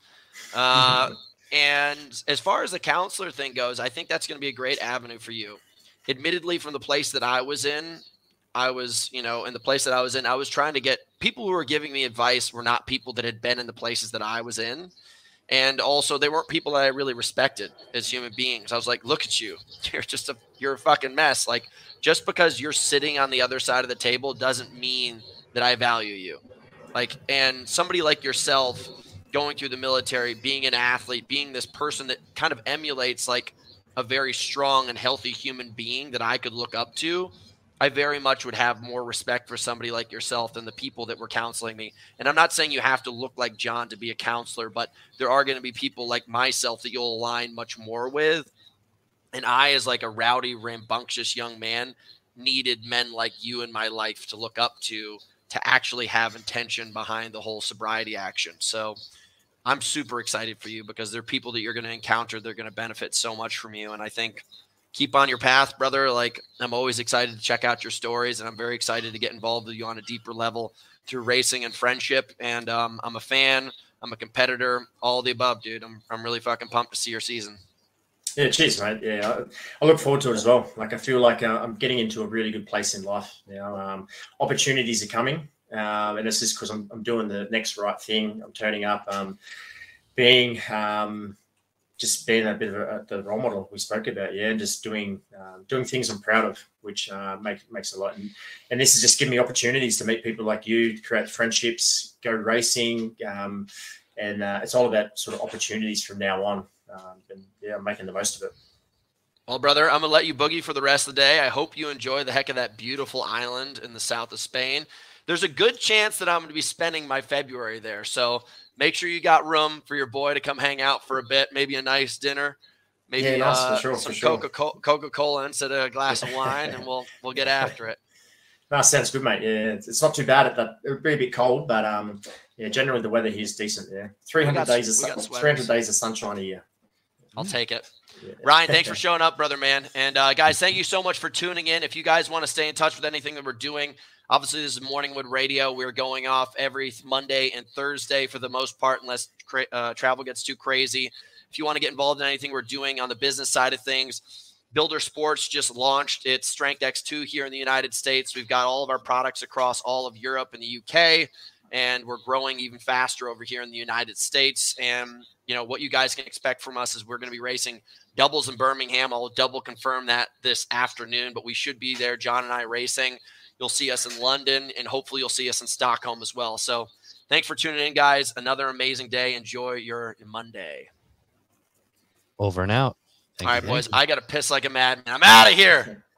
And as far as the counselor thing goes, I think that's going to be a great avenue for you. Admittedly, from the place that I was in, in the place that I was in, I was trying to get people who were giving me advice were not people that had been in the places that I was in. And also they weren't people that I really respected as human beings. I was like, look at you. You're a fucking mess. Like, just because you're sitting on the other side of the table doesn't mean that I value you. Like, and somebody like yourself going through the military, being an athlete, being this person that kind of emulates like a very strong and healthy human being that I could look up to. I very much would have more respect for somebody like yourself than the people that were counseling me. And I'm not saying you have to look like John to be a counselor, but there are going to be people like myself that you'll align much more with. And I, as like a rowdy, rambunctious young man, needed men like you in my life to look up to actually have intention behind the whole sobriety action. So I'm super excited for you because there are people that you're going to encounter. They're going to benefit so much from you. And I think keep on your path, brother. Like, I'm always excited to check out your stories, and I'm very excited to get involved with you on a deeper level through racing and friendship. And I'm a fan. I'm a competitor, all the above, dude. I'm really fucking pumped to see your season. Yeah, cheers, mate. Yeah, I look forward to it as well. Like, I feel like I'm getting into a really good place in life now. Opportunities are coming, and it's just because I'm doing the next right thing. I'm turning up, being a bit of the role model we spoke about, and just doing things I'm proud of, which makes a lot. And this is just giving me opportunities to meet people like you, create friendships, go racing, and it's all about sort of opportunities from now on. I'm making the most of it. Well, brother, I'm going to let you boogie for the rest of the day. I hope you enjoy the heck of that beautiful island in the south of Spain. There's a good chance that I'm going to be spending my February there. So make sure you got room for your boy to come hang out for a bit, maybe a nice dinner, maybe some Coca-Cola instead of a glass of wine, and we'll get after it. No, sounds good, mate. Yeah, it's not too bad. It would be a bit cold, but generally the weather here is decent. Yeah, 300 days of sunshine a year. I'll take it. Yeah. Ryan, thanks for showing up, brother, man. And guys, thank you so much for tuning in. If you guys want to stay in touch with anything that we're doing, obviously this is Morningwood Radio. We're going off every Monday and Thursday for the most part, unless travel gets too crazy. If you want to get involved in anything we're doing on the business side of things, Builder Sports just launched its Strength X2 here in the United States. We've got all of our products across all of Europe and the UK, and we're growing even faster over here in the United States. And what you guys can expect from us is we're going to be racing doubles in Birmingham. I'll double confirm that this afternoon, but we should be there, John and I, racing. You'll see us in London, and hopefully you'll see us in Stockholm as well. So thanks for tuning in, guys. Another amazing day. Enjoy your Monday. Over and out. All right, boys. I got to piss like a madman. I'm out of here.